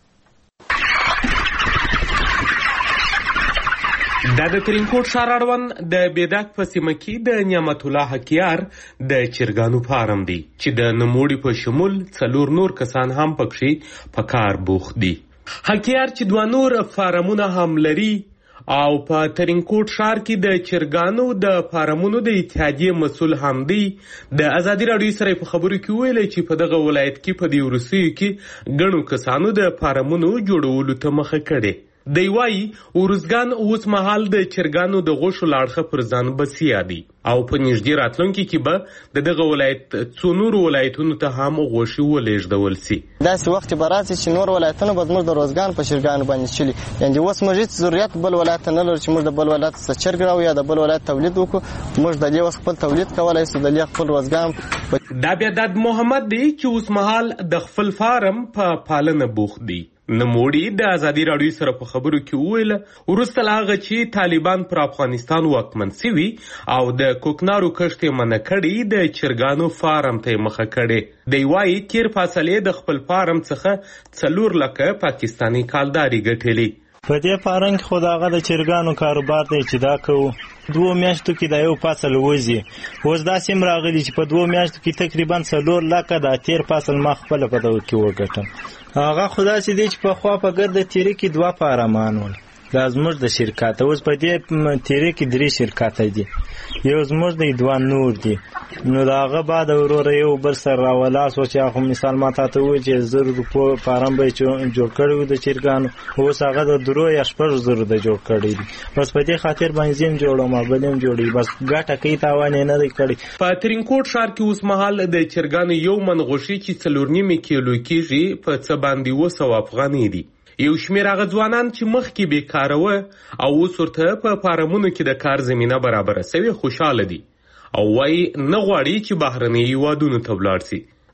دا د ترینکوټ ښار اړوند د بیداک په سیمه کې د نعمت الله حکیار د چرګانو فارم دی چې د نوموړي په شمول 4 نور کسان هم پکښې په کار بوخت دي. حکیار چې 2 نور فارمونه هم لري او په ترینکوټ ښار کې د چرګانو د فارمونو د اتحادیې مسؤل هم دی. د ازادي راډیو سره په خبرو کې ویل چې په دغه ولایت کې په دې وروستیو کې ګڼو کسانو د فارمونو جوړولو ته مخه کړې. دی وایي ورزګان اوس مهال د چرګانو د غوښو لاړخه پر ځان بسیا دی او په نږدې راتلونکي کې به د دغه ولایت څو نورو ولایتونو ته هم غوښې ولېږدول سي. داسې وخت به راځي چې نور ولایتونه به زموږ د روزګان په چرګانو باندې چلي. یعنې اوس موږ هېڅ ضرورت بل ولایت ته نه لرو چې موږ د بل ولایت څخه چرګ راوړو یا د بل ولایت تولید وکړو. موږ د دې اوس خپل تولید کولی سو، د دې خپل روزګان. دا بیا داد محمد دی چې اوس مهال د خپل فارم په پالنه بوخت دی. نوموړي د ازادي راډیو سره په خبرو کې وویل وروسته له هغه چې طالبان پر افغانستان واکمن سوي او د کوکنارو کښت یې منع کړي د چرګانو فارم ته یې مخه کړې. دی وایي تیر فاصلې د خپل فارم څخه 4 لکه پاکستاني کالداري ګټلي. په دې فارم کې خو د هغه د چرګانو کاروبار دی چې دا کوو 2 میاشتو کې د یو فصل وځي. اوس دا سیم راغلی چې په 2 میاشتو کې تقریبا 4 لکه د تیر فصل ما خپل په دغه کې وګټم. هغه خدا سي دی چې په خوا په ګرد تیری کې 2 فارمان ول. دا زموږ د شرکت اوس په دې تیری کې 3 شرکت دي، یو زموږ د 2 نور دي. نو دا هغه بعد وروره یو بل سره راولا سو چې هغه مثال ماته ته وایي چې 100 روپو فارم به جوړ کړو د چرګانو، اوس هغه د 2 یا 8 زره د جوړ کړی دي. بس په دې خاطر باندې جوړو ما بلیم جوړي بس ګټه کوي تاوان نه دی کړی. په ترینکوټ ښار کې اوس مهال د چرګانو یو من غوښې چې 4.5 کیلو کېږي په څه باندې 200 افغانۍ دي. یو شمېر هغه ځوانان چې مخکې بیکاره وه او اوس ورته په فارمونو کې د کار زمینه برابره سوې خوشحاله دي او وایي نه غواړي چې بهرني هیوادونو ته ولاړ سي.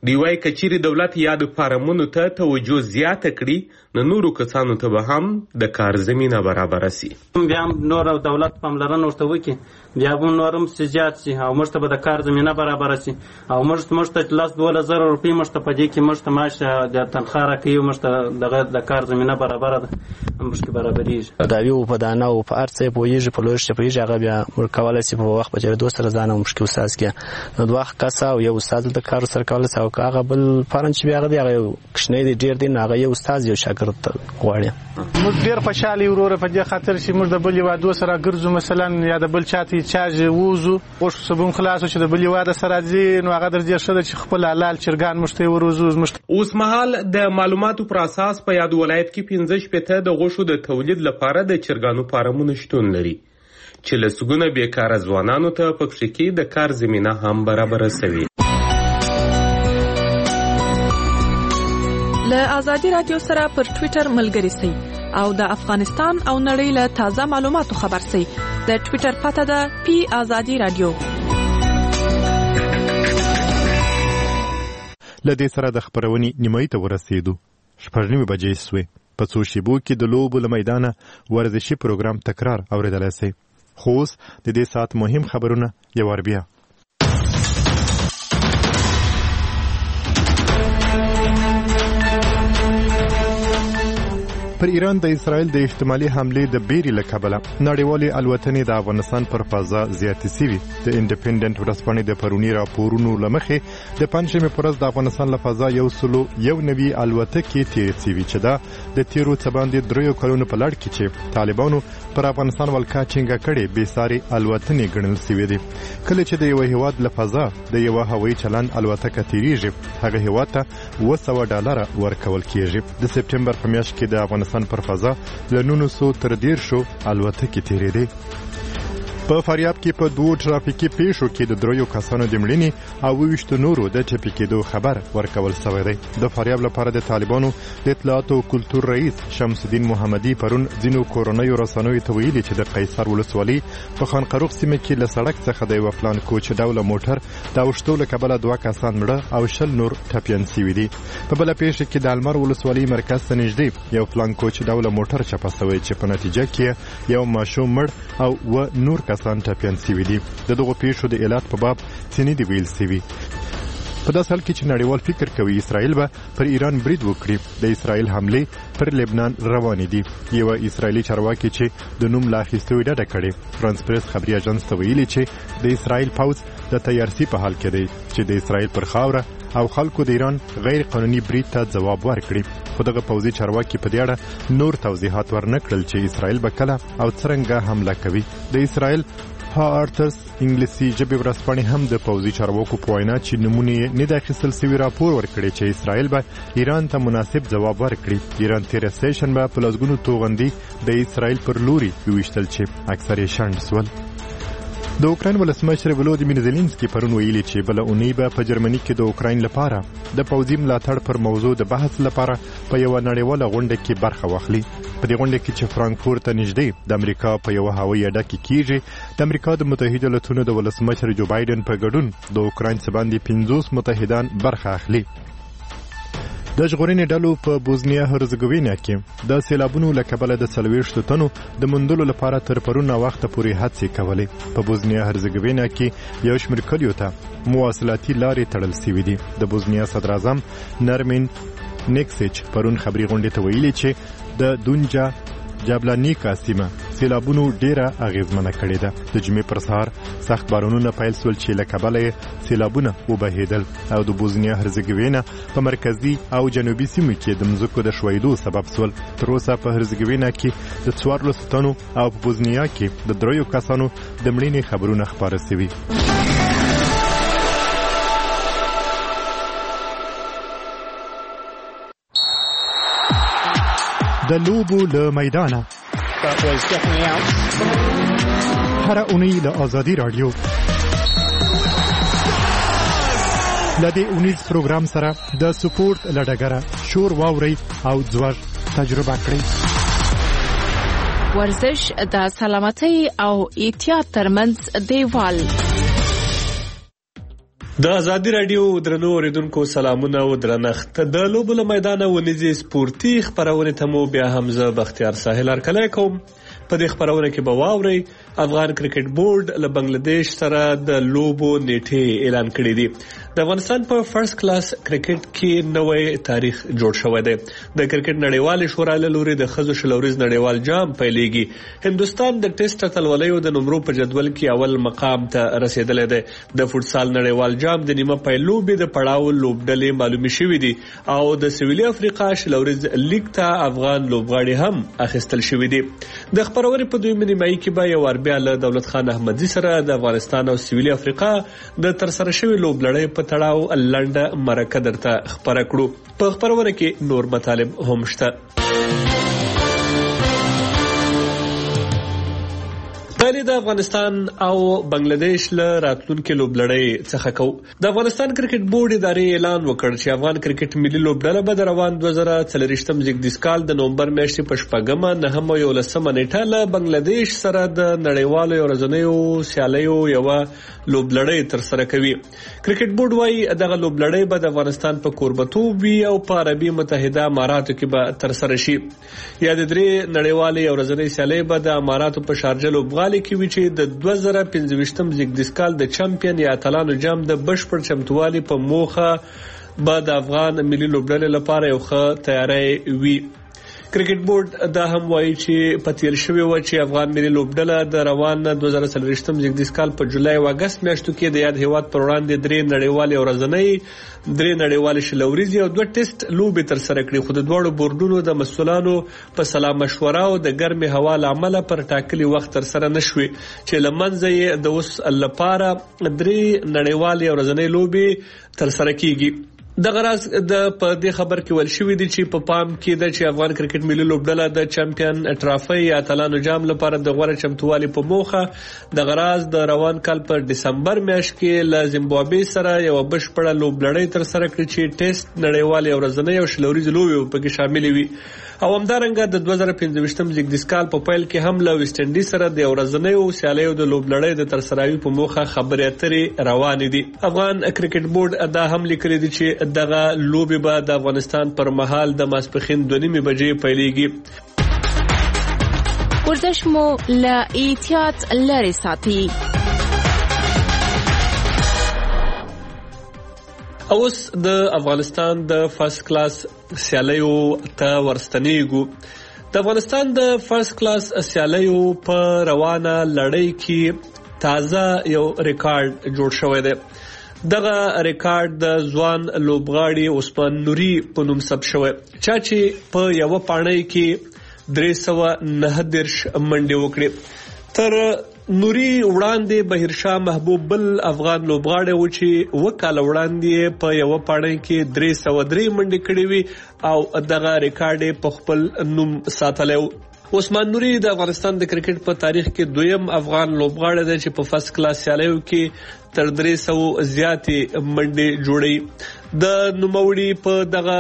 دوی وایي که چیرې دولت یادو فارمونو ته توجه زیاته کړي نو نورو کسانو ته به هم د کار زمینه برابره سي. بیا هم نور دولت پاملرنه ورته وکړي، بیا به نور هم زیات سي او موږ ته به د کار زمینه برابره سي او موږ ته 10,000 روپۍ موږ ته په دې کې موږ ته معاش د تنخواه راکوي، موږ ته د کار زمینه برابره ده، موږ کې برابرېږي. د اویو په دانه او په هر څه پوهېږي، په لوست پوهېږي، هغه بیا موږ کولی سي په وخت په تېرېدو سره ځان هم مشکل استاد کړي. نو دوه کسه او یو استاد دلته کار سره کولی سي او که هغه بل فارم چې بیا هغه دی هغه یو کوچنی دی ډېر دی، نو هغه یو استاد یو شاګرد غواړي. موږ ډېر خوشحاله یو وروره په دې خاطر چې موږ د بل هېوادو سره ګرځو، مثلا یا د بل چا ته چارج ووځو، اوس صبح خلاصو چې د بل هېواده سره ځي، نو هغه در ډېر ښه ده چې خپل حلال چرګان موږ ته یې وروځو. اوس مهال د معلوماتو پر اساس په یاد ولایت کې 15 د غوښو د تولید لپاره د چرګانو فارمونه شتون لري چې لسګونه بیکاره ځوانانو ته پکې کې د کار زمینه هم برابره سوي. له آزادي رادیو سره پر ټوئیټر ملګري سئ او د افغانستان او نړۍ له تازه معلوماتو خبر سئ. د ټوئیټر پته ده پی آزادي رادیو. لدې سره د خبرونې نیمایي ته ورسېدو. 9:30 بجې سوې. په څو شیبو کې د لوبو له میدانه ورزشي پروګرام تکرار اوریدلی سئ. خو اوس د دې ساعت مهم خبرونه یو وار بیا. پر ایران د اسرائیل د احتمالي حملې د بیرې له کبله نړیوالې الوتنې د افغانستان پر فضا زیاتې سوي. د انډیپندنت ورځپاڼې د پروني راپورونو له مخې د پنجشنبې په ورځ د افغانستان له فضا 101 الوتکې تېرې سوي چې دا د تیرو څه باندې 3 کلونو په لړ کې چې طالبانو پر افغانستان ولکه ټینګه کړې بېسارې الوتنې ګڼل سوي دي. کله چې د یو هیواد له فضا د یو هوایي چلند الوتکه تېرېږي، هغه هیواد ته $200 ورکول کېږي. د سپټمبر په میاشت کې د افغانستان پر فضا له 900 تر 150 الوتکې تېرېدې. په فاریاب کې په 2 ټرافیکي پیښو کې د 3 کسانو د مړینې او 20 نورو د ټپي کېدو خبر ورکول شوی دی. د فاریاب لپاره د طالبانو د اطلاعات او کلتور رئیس شمس الدین محمدي پرون ځینو کورنیو رسنیو ته ویلي چې د قیصر ولسوالۍ په خانقروق سیمه کې له سړک څخه د یو پلان کوچ ډوله موټر د اوښتو له کبله 2 کسان مړه او 20 نور ټپیان شوي دي. په بله پیښه کې د المار ولسوالۍ مرکز ته نږدې یو پلان کوچ ډوله موټر چپه شوی چې په نتیجه کې یو ماشوم مړ او نور کسان ټپیان شوي دي. د دغو پیښو د علت په باب څه نه دي ویل شوي. په داسې حال کې چې نړیوال فکر کوي اسرائیل به پر ایران برید وکړي. د اسرائیل حملې پر لبنان روانې دي. یو اسرائیلي چارواکي چې د نوم لا اخیستو یې ډډه کړې فرانس پریس خبري اژانس ته ویلي چې د اسرائیل پوځ د تیارسي په حال کې دی چې د اسرائیل پر خاوره او خلکو د ایران غیر قانوني برید ته ځواب ورکړي. خو دغه پوځي چارواکي په دې اړه نور توضیحات ورنکړل چې اسرائیل به کله او څرنګه حمله کوي. د اسرائیل هارتس انګلیسي ژبې ورځپاڼې هم د پوځي چارواکو په وینا چې نمونې نه د اخیستل سوي راپور ورکړي چې اسرائیل به ایران ته مناسب ځواب ورکړي. ایران تېره سېشنبه په لسګونو توغندي د اسرائیل پر لوري وویشتل چې اکثر یې شنډ سول. د اوکراین ولسمشر ولودیمیر زيلنسکي پرون ویلي چې بل اونۍ به په جرمني کې د اوکراین لپاره د پوځي ملاتړ پر موضوع د بحث لپاره په یو نړیواله غونډه کې برخه واخلي. په دې غونډه کې چې فرانکفورت ته نږدې د امریکا په یو هوایي اډه کې کیږي، د امریکا د متحده ایالاتونو د ولسمشر جو بایدن په ګډون د اوکراین څخه باندې 50 متحدان برخه اخلي. د ژغورنې ډلو په بوزنیا هرزګوینیا کې د سیلابونو له کبله د 40 تنو د موندلو لپاره تر پرونه وخته پورې هڅې کولې. په بوزنیا هرزګوینیا کې یو شمېر کلیو ته مواصلاتي لارې تړل شوي دي. د بوزنیا صدر اعظم نرمین نیکسچ پرون خبري غونډې ته ویلي چې د دونجا جابلانیکا سیمه سیلابونو ډیره اغیزمنه کړې ده. د جمعې پر سهار سخت بارانونه پیل شول چې له کبله سیلابونه وبهیدل او د بوزنیا هرزګوینا په مرکزي او جنوبي سیمو کې د مځکو د ښویېدو سبب شول. تر اوسه په هرزګوینا کې د 14 تنو او په بوزنیا کې د 3 کسانو د مړینې خبرونه خپاره شوي. د لوبو له میدانه هر اونۍ له آزادي رادیو لدې اونیز پروګرام سره د سپورت لډګره شور واوري او ځوړ تجربه کړئ. ورزش د سلامتۍ او احتیاط ترمنځ دیوال. د ازادي رادیو درنو اوریدونکو سلامونه او درنښت. د لوبو له میدانه ونیزي سپورتي خپرونې ته مو بیا هم زه بختیار ساحل هرکلی کوم. په دې خپرونه کې به واورئ افغان کرکټ بورډ له بنگلاديش سره د لوبو نیټې اعلان کړې دي. د افغانستان په فرست کلاس کرکټ کې نوې تاریخ جوړ شوی دی. د کرکټ نړیوال شورا له لوري د ښځو شلوريز نړیوال جام پیلېږي. هندستان د ټیسټ اتلولیو د نمرو په جدول کې اول مقام ته رسیدلی دی. د فوټسال نړیوال جام د نیمه پای لوبې د پړاو لوبډلې معلومې شوې دي او د سویلي افریقا شلوريز لیګ ته افغان لوبغاړي هم اخیستل شوي دي. د خبرونه په دوی منیمای کې به یو بیا له دولت خان احمدزي سره د افغانستان او سویلي افریقا د ترسره شوی لوبلړۍ په تړاو لنډه مرکه درته خبره کړو. په خبرونه کې نور مطالب هم شته. د افغانستان او بنگلاديش له راتلونکو لوبلړۍ څخه کو. د افغانستان کرکټ بورډ ادارې اعلان وکړ چې افغان کرکټ ملي لوبډله به د روان 2024 زیږدیز کال د نومبر میاشتې په 9 9 او 11 نیټه له بنگلاديش سره د نړیوالو ورځنیو سیالیو یو لوبلړۍ تر سره کوي. کرکټ بورډ وايي دغه لوبلړۍ به د افغانستان په کوربتوب وي او په عربي متحده اماراتو کې به تر سره شي. یا د درې نړیوالې ورځنۍ سیالۍ به د اماراتو په شارجه لوبغالي کې وی چې د 2025 زیږدیز کال د چمپیون یا اتلانو جام د بشپړ چمتووالي په موخه به د افغان ملي لوبډلې لپاره یو ښه تیاری وي. کرکټ بورډ دا هم وایي چې په تیر شوی و چې افغان ملي لوبډله د روان 2024 زیږدیز کال په جولای او اگست میاشتو کې د یاد هیواد پر وړاندې درې نړیوالې ورځنۍ درې نړیوالې شلوريزي او دوه ټیسټ لوبې تر سره کړې. خو د دوړو بورډونو د مسولانو په سلا مشوره او د ګرمې هوا لامل پر ټاکلي وخت تر سره نشوي چې لمنځه یې د اوس لپاره درې نړیوالې ورځنۍ لوبې تر سره کیږي. د غراز د په دې خبر کې ول شوې دي چې په پام کې د چې افغان کرکټ ملي لوبډله د چمپیون ټرافي یا اتلانو جام لپاره د غوړه چمتووالي په موخه د غراز د روان کال په دسمبر میاشت کې له زیمبابوې سره یو بشپړه لوبلړۍ تر سره کړې چې ټیسټ نړیوالې ورځنۍ او شلوريز لوبې پکې شامل وي. او همدارنګه د 2025 زیږدیز کال په پیل کې هم له ویسټ انډیز سره د ورځنیو سیالیو د لوبلړۍ د ترسروي په موخه خبرې اترې روانې دي. افغان کرکټ بورډ دا هم لیکلي دي چې دغه لوبې به د افغانستان پر مهال د ماسپښین 2:30 بجې پیلېږي. ورزش مو له احتیاط لرې ساتي. اوس د افغانستان د فرست کلاس سیالیو ته ورستنیږو. د افغانستان د فرست کلاس سیالیو په روانه لړۍ کې تازه یو ریکارډ جوړ شوی دی. دغه ریکارډ د ځوان لوبغاړي عثمان نوري په نوم ثبت شوی چې په یو پاڼۍ کې 319 منډې وکړې. تر نوري وړاندې بهرشاه محبوب بل افغان لوبغاړی و چې وکاله وړاندې په یو پاڼۍ کې 303 منډې کړې وي او دغه ریکارډ په خپل نوم ساتلی و. عثمان نوري د افغانستان د کرکټ په تاریخ کې دویم افغان لوبغاړی دی چې په فرست کلاس سیالیو کې تر 300 زیاتې منډې جوړي. د نوموړي په دغه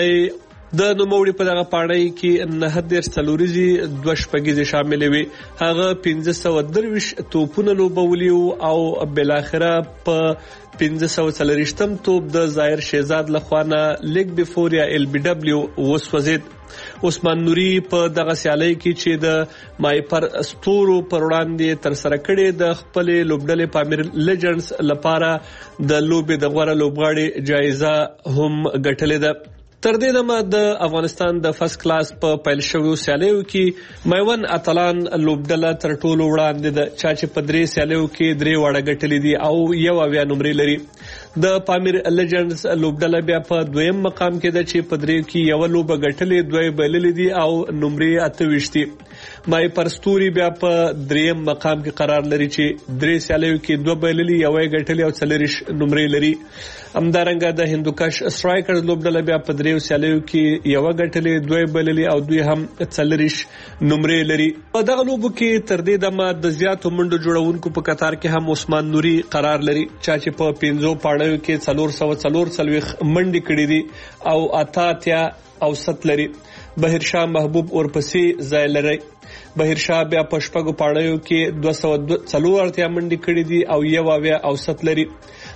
پاڼۍ کې 9 سلوريزي 2 شپږیزې شامل وي. هغه 1523 توپونه لوبولي او بلاخره په 1540 توپ د ظاهر شهزاد لخوانه لیګ بیفور یا LBW وسوځید. عثمان نوري په دغه سیالۍ کې چې د مایپر ستورو پر وړاندې تر سره کړي د خپل لوبډلې پامیر لیجنډز لپاره د لوبې د غوړه لوبغاړي جایزه هم ګټلې ده. تر دې دمه د افغانستان د فرست کلاس په پیل شویو سیالیو کې میوند اتلان لوبډله تر ټولو وړاندې ده چې په 3 سیالیو کې 3 وړه ګټلې دي او یو اویا نمرې لري. د پامیر لیجنډز لوبډله بیا په دویم مقام کې ده چې په 3 کې یو لوبه ګټلې 2 بللې دي او نمرې 28 دي. مای پرستوري بیا په دریم مقام کې قرار لري چې 3 سیالیو کې 2 بللې یو ګټلې او 40 نمرې لري. همدارنګه د هندوکش سټرایکرز لوبډله بیا په 3 سیالیو کې یو ګټلې 2 بللې او 2 هم 40 نمرې لري. په دغه لوبو کې تر دې دمه د زیاتو منډو جوړونکو په قطار کې هم عثمان نوري قرار لري چې په 15 پاڼو کې 444 منډې کړې دي او 88 اوسط لري. بهرشاه محبوب ورپسې ځای لري. بهرشاه بیا په 6 پاڼو کې 240 منډې کړې دي او 1 اوسط لري.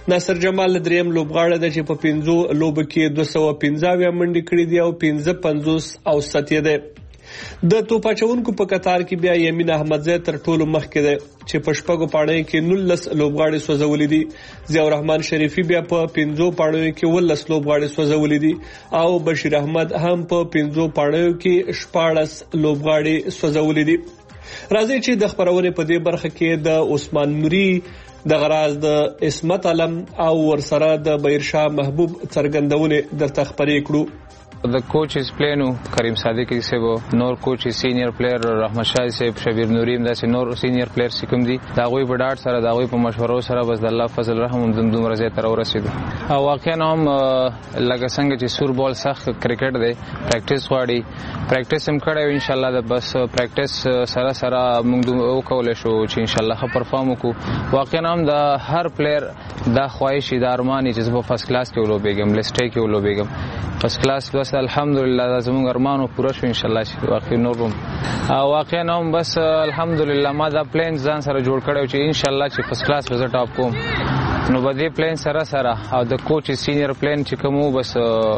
ناصر جمال دریم لوبغاړی دی چې په 15 لوبو کې 215 منډې کړې دي او 55 اوسط یې دی. د توپ اچونکو په قطار کې بیا یمین احمدزی تر ټولو مخکې دی چې په شپږو پاڼو کې 19 لوبغاړي سوځولي دي. ضیاء الرحمن شریفي بیا په 15 پاڼو کې 19 لوبغاړي سوځولي دي او بشیر احمد هم په 15 پاڼو کې 14 لوبغاړي سوځولي دي. راځي چې د خبرونې په دې برخه کې د عثمان نوري د غراز د اسمت علم او ورسره د بهرشاه محبوب څرګندونه درته خبرې کړو. The coach is playing Karim Sadiqi sebo nor coach is senior player Rahmat Shah sebo Shabir Nurim داسې نور senior player کوم دي دا غوي په ډاټ سره دا غوي په مشورو سره بس د الله فضل رحم دمدم رضا تر ورسېدو. او واقعا هم لکه څنګه چې سور بال سخت کرکټ دی پریکټیس غواړي پریکټیس هم کړی ان شاء الله د بس پریکټیس سره سره موږ وکول شو چې ان شاء الله ښه پرفارم وکړو. واقعا هم د هر پلیر دا خواهش د ارمان چې په فرست کلاس کې ولوبېږم لسټې کې ولوبېږم فرست کلاس بس الحمدلله زموږ ارمانو پوره شو ان شاء الله چې واقعي نور هم واقعا هم بس الحمدلله ما دا پلان ځان سره جوړ کړو چې ان شاء الله چې فرست کلاس رزلټ اپ کوم نو بده پلان سره سره او د کوچ سینیئر پلان چې کوم بس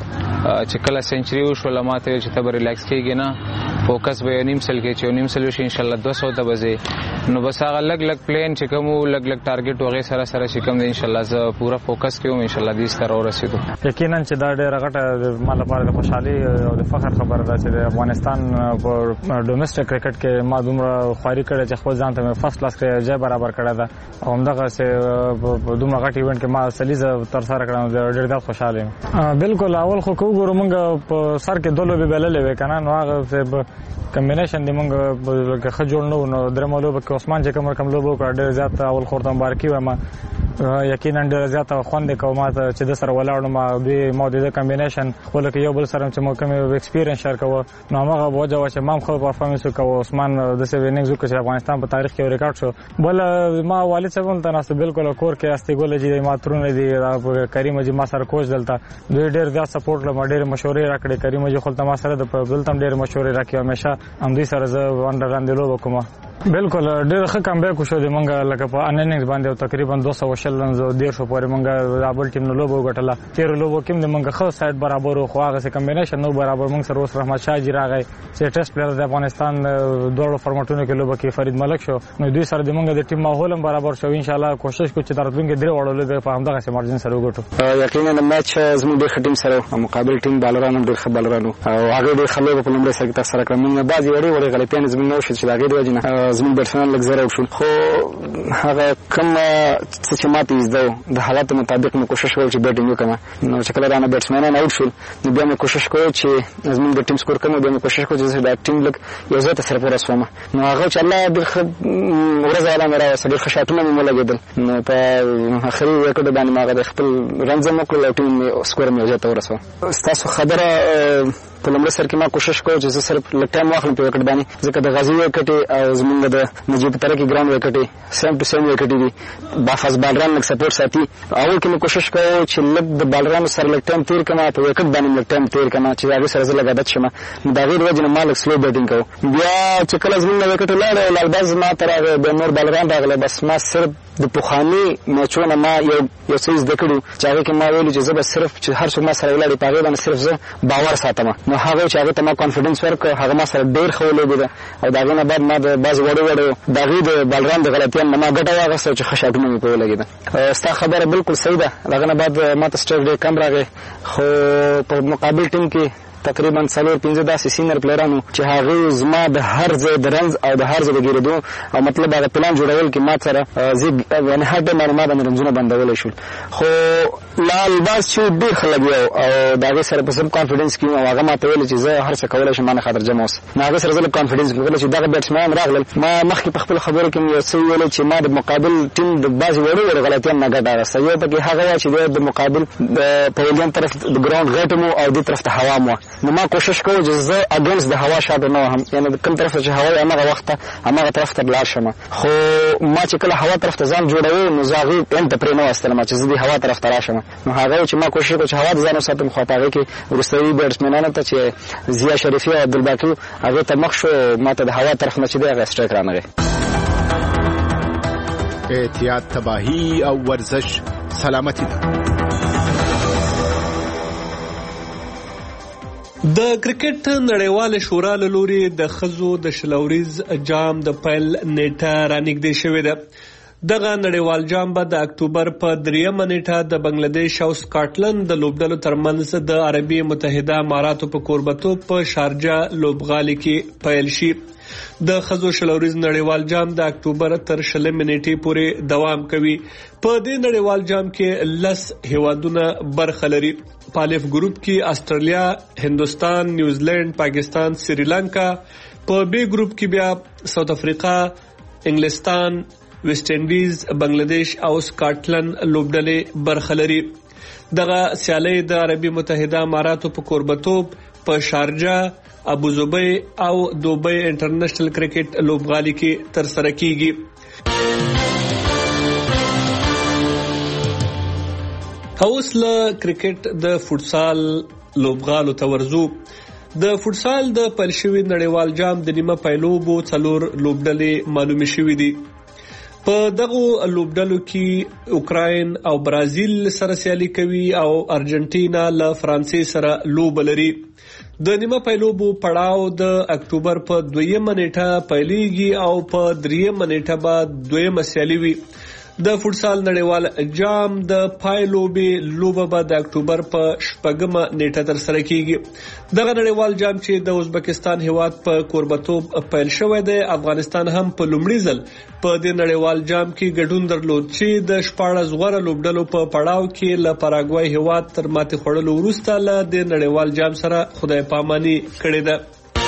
چې کله سنچري وشو لماته چې تبر ریلیکس کېږي نه فوکس به نیم سل کې چې نیم سل شي ان شاء الله 200 ته بځي نو بس هغه لګ پلان چې کوم لګ ټارګټ وغه سره سره چې کوم ان شاء الله ز پورا فوکس کوم ان شاء الله دې ستر ورسېدو. یقینا چې دا ډېر غټه مال لپاره د خوشحالي او د فخر خبره ده چې د افغانستان په ډومېسټک کرکټ کې ما دومره خواري کړې چې خپل ځان ته فرست کلاس کې ځای برابر کړی ده او همدغه سه دومره غټ ایونت کې ما سلیزه تر سره کړم ډېر د خوشاله یم. بالکل اول خو وګورم موږ په سر کې دولو به بللې وکنه نو هغه کمبینیشن دی موږ که خجول نو درمو لوب کې عثمان چې کوم لوب وکړ ډېر زیات اول خورته مبارکي وایم یقینا ډېر زیات خوند کوم چې د سره ولاړم دوی مو د کمبینیشن خپل کې یو بل سره چې مو کوم ایکسپیرینس شیر کوو نو هغه وجه و چې ما خپل پرفارمنس وکړ عثمان د څه ویننګز وکړ چې افغانستان په تاریخ کې ریکارډ شو. بل ما والد صاحب ته ناس بالکل کور کې استګول چې ما ترونه دي کریم جی ما سره کوچ دلته دوی ډېر زیات سپورټ لمه ډېر مشورې راکړي کریم جی خپل ما سره د دلته ډېر مشورې راکړي همیشه هم دوی سره زه انډر راندې لوب کوم. بالکل ډېر ښه کم بیک شو دی مونږ لکه په انینګز باندې تقریبا 200 رنز ډېر شو پورې مونږ دابل ټیم نو لوب وګټله 13 لوب کې مونږ ښه سایډ برابر خو هغه څه کمبینیشن نو برابر مونږ سره اوس رحمت شاه جی راغی چې ټیسټ پلیئر د افغانستان دوه فارمټونو کې لوب کې فرید ملک شو نو دوی سره د مونږ د ټیم ماحول هم برابر شو ان شاء الله کوشش کوو چې ترڅنګ درې وړو لوب په همدغه سي مارجن سره وګټو. یقینا میچ زموږ د ټیم سره مقابل ټیم بالرانو ډېر ښه بالرانو او هغه ډېر خلک په لومړي سره تاسو سره کړم بعضي وړي غلطیان زموږ نو شو چې هغه د وجنه زموږ برسنل زره شو خو هغه کوم چې ماته زده د حالات مطابق مو کوشش وکړ چې بیټینګ وکړم نو چې کله رانه بیټسمنان اوټ شول نو بیا مې کوشش کوم چې زموږ د ټیم سکور کوم بیا مې کوشش کوم چې د ټیم لګ یو ځای ته سره ورسوم نو هغه چې الله ډېر ورځ والا مې راوستل ډېر خشاتونه مې ولګېدل نو په اخري وکړه باندې ما غوښتل خپل رنځم وکړل ټیم سکور مې یو ځای ته ورسوم. تاسو خبره په لومړي سر کې ما کوشش کوم چې زه صرف لږ ټایم واخلم په وکټ باندې ځکه د غازی وکټ او زمونږ د نجیب ترکی ګراوند وکټ سیم ټو سیم وکټ دي بافاز بالران لږ سپورټ ساتي اول کې مې کوشش کوم چې لږ د بالران سره لږ ټایم تیر کما په وکټ باندې لږ ټایم تیر کما چې هغه سره زه لږ عادت شم نو دا غیر وجه نه ما لږ سلو بیټینګ کوم بیا چې کله زمونږ وکټ لاړ لالباز ما تر هغه د نور بالران راغله بس ما صرف د پوخانی میچونه ما یو څه زده کړو چې هغه کې ما ویل چې زه به صرف چې هر څوک ما سره ولاړ په هغه باندې صرف زه باور ساتم نو هغه چې هغه ته ما کانفیډنس ورکړ هغه ما سره ډېر ښه ولوبېده او د هغې نه بعد ما د بعضې وړو د هغې د بالران د غلطیانو نه ما ګټه واخیسته چې ښه شاټونه مې پرې ولګېده. ستا خبره بالکل صحیح ده د هغه نه بعد ما ته سټرایک ډېر کم راغی خو په مقابل ټیم کې تقریبا 4-5 داسې سینیئر پلیرانو چې هغه زما د هر ځای د رنز او د هر ځای د ګیرېدو او مطلب هغه پلان جوړول کې ما سره یعنې هر ټایم باندې ما باندې رنزونه بندولی شول خو لال باز چې ډېر ښه لګي او د هغې سره په سب کانفیډنس کې او هغه ما ته ویل چې زه هر څه کولی شم ما نه خاطر جمع اوسه نو هغې سره زه لږ کانفیډنس کړی چې دغه بیټسمنان راغلل ما مخکې په خپلو خبرو کې مې یو څه وویلی چې ما د مقابل ټیم د بعضې وړو غلطیان نه ګټه اخیسته یو پکې هغه وه چې د مقابل په ولیان طرف د ګراونډ غټ مو او دې طرف ته هوا مو نو ما کوشش کوم چې زه اګینست د هوا شاته نه وهم یعنې کوم طرف ته چې هوا وي هماغه وخت ته هماغه طرف ته لاړ شم خو ما چې کله هوا طرف ته ځان جوړوي نو زه هغې اند ته پرې نه وستلم چې زه دې هوا طرف ته راشم نو هغه چې ما کوشش کوم چې هوا د ځان وساتم خو په هغې کې وروستوي بیټسمنانو ته چې ضیا شریفي او عبدالباقي هغې ته مخ شو ما ته د هوا طرف نه چې دی هغه سټرایک رانغی. احتیاط تباهي او ورزش سلامتی ده. د کرکټ نړیواله شورا له لوري د ښځو د شلوریز جام د پیل نیټه رانږدې شوې ده. دغه نړیوال جام به د اکتوبر په 3 نیټه د بنگلاديش او سکاټلند د لوبډلو ترمنځ د عربي متحده اماراتو په کوربتوب په شارجه لوبغالي کې پیل شي. د ښځو شلوریز نړیوال جام د اکتوبر تر 20 نیټې پورې دوام کوي. په دې نړیوال جام کې 10 هیوادونه برخه لري. په الف ګروپ کې استرالیا، هندوستان، نیوزیلند، پاکستان، سریلانکا. په بی ګروپ کې بیا ساوث افریقا، انګلستان، ویسټ انډیز، بنگلاديش او سکاټلند لوبډلې برخه لري. دغه سیالي د عربي متحده اماراتو په کوربتوب په شارجه، ابوظبي او دوبۍ انټرنیشنل کرکټ لوبغالي کې ترسره کیږي. اوس له کرکټ د فوټسال لوبغالو ته ورځو. د فوټسال د پیل شوي نړیوال جام د نیمه پیلوبو 4 لوبډلې معلومې شوې دي. په دغه لوبډلو کې اوکراین او برازیل سره سیالي کوي او ارجنټینا له فرانسې سره لوب لري. د نیمه پیلوبو پړاو د اکتوبر په 2 نیټه پیلېږي او په 3 نیټه به 2 سیالي وي. د فوټسال نړیوال جام د پایلوبې لوبه به د اکتوبر په 6 نیټه ترسره کیږي. دغه نړیوال جام چې د ازبکستان هیواد په کوربتوب پیل شوی دی، افغانستان هم په لومړي ځل په دې نړیوال جام کې ګډون درلود چې د 14 غوره لوبډلو په پړاو کې له پاراګوای هیواد تر ماتې خوړلو وروسته له دې نړیوال جام سره خدای پاماني کړې ده.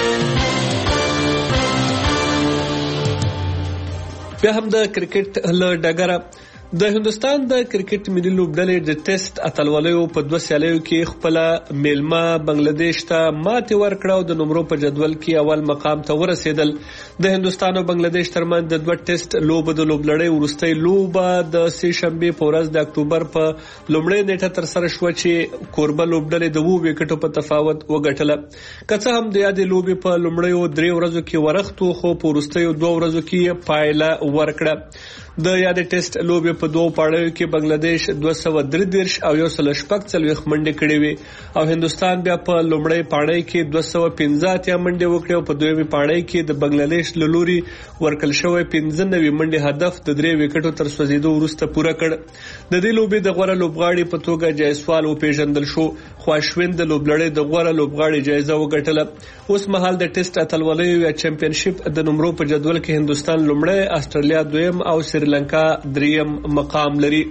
بیا هم د کرکټ له ډګره د هندوستان د کرکټ ملي لوبډلې د ټیسټ اتلولیو په 2 سیالیو کې خپل میلمه بنگلاديش ته ماتې ورکړه او د نمرو په جدول کې اول مقام ته ورسېدل. د هندوستان او بنگلاديش ترمنځ د 2 ټیسټ لوبو د لوبلړۍ وروستۍ لوبه د سې شنبه په ورځ د اکتوبر په لومړۍ نیټه ترسره شو چې کوربه لوبډلې د 2 وکټو په تفاوت وګټله. که څه هم د یادې لوبې په لومړیو 3 ورځو کې ورختو، خو په وروستیو 2 ورځو کې پایله ورکړه. د یادې ټیسټ لوبې په 2 پاړیو کې بنگلاديش 233 او 140 منډې کړې وي او هندوستان بیا په لومړی پاړی کې 215 منډې وکړې او په دویمه پاړی کې د بنگلاديش له لوري ورکل شوی 95 منډې هدف د 3 وکټو تر سوځیدو وروسته پوره کړ. د دې لوبې د غوړه لوبغاړي په توګه جایسوال او پیژندل شو، خو اشوین د لوبلړۍ د غوړه لوبغاړي جایزه وګټله. اوس مهال د ټیسټ اتلولیو یا چمپیونشپ د نمرو په جدول کې هندوستان لومړی، استرالیا دویم او سریلانکا 3 مقام لري.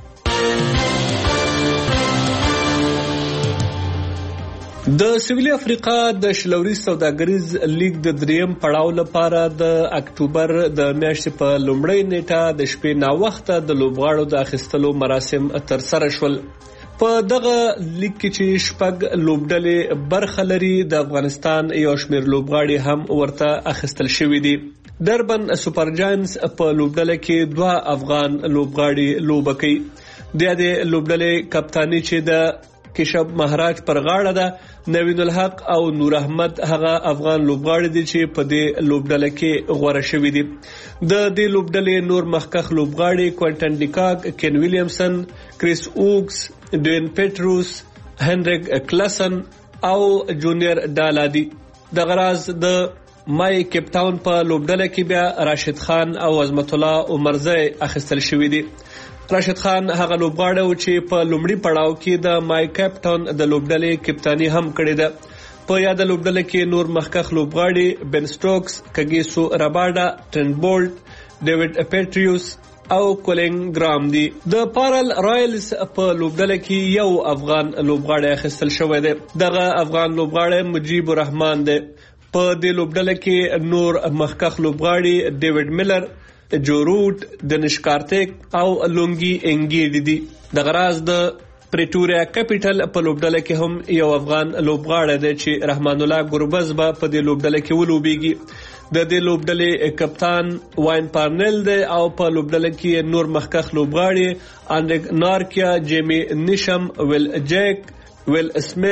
د سویلي افریقا د شلوري سوداګریز لیگ د 3 پړاو لپاره د اکتوبر د میاشتې په لومړۍ نیټه د شپې نا وخته د لوبغاړو د اخیستلو مراسم ترسره شول. په دغه لیگ کې چې 6 لوبډلې برخه لري، د افغانستان یو شمېر لوبغاړي هم ورته اخیستل شوي دي. دربن سپر جاینټس په لوبډله کې 2 افغان لوبغاړي لوبه کوي. د دې لوبډلې کپتانی چې د کشب مهاراج پر غاړه ده، نوین الحق او نور احمد هغه افغان لوبغاړي دي چې په دې لوبډله کې غوړه شوي دي. د دې لوبډلې نور مخکښ لوبغاړي کوینټن ډیکاک، کین ویلیامسن، کریس اوکس، ډوین پیټروس، هنریک کلسن او جونیئر ډالا دي. د غراز د مای کیپ ټاون په لوبډله کې بیا راشد خان او عظمت الله عمرزی اخیستل شوي دي. راشد خان هغه لوبغاړی و چې په لومړي پړاو کې د مای کیپ ټاون د لوبډلې کپتانی هم کړې ده. په یاد لوبډله کې نور مخکښ لوبغاړي بن سټوکس، کګیسو راباډا، ټرنټ بولټ، ډیوډ پیټریوس او کولینګ ګرام دي. د پارل رایلز په لوبډله کې یو افغان لوبغاړی اخیستل شوی دی. دغه افغان لوبغاړی مجیب الرحمن دی. په دې لوبډله کې نور مخکښ لوبغاړي ډیوډ میلر، جو روټ، دنش کارتیک او لونګي انګیډ دي. د غراز د پریټوریا کیپټل په لوبډله کې هم یو افغان لوبغاړی دی چې رحمان الله ګوربز به په دې لوبډله کې ولوبېږي. د دې لوبډلې کپتان واین پارنل دی او په لوبډله کې نور مخکښ لوبغاړي انډریک نارکیا، جیمی نیشم، ویل جیک، ویل سمیت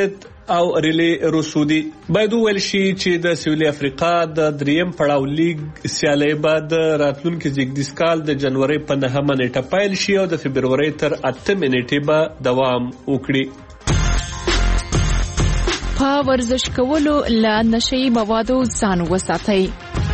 او ریلې روسو دي. باید وویل شي چې د سویلي افریقا د 3م پړاو لیګ سیالۍ به د راتلونکي زیږدیز کال د جنوري په 9 نیټه پیل شي او د فبروري تر 8 نیټې به دوام وکړي. په ورزش کولو له نشئی موادو ځان وساتئ.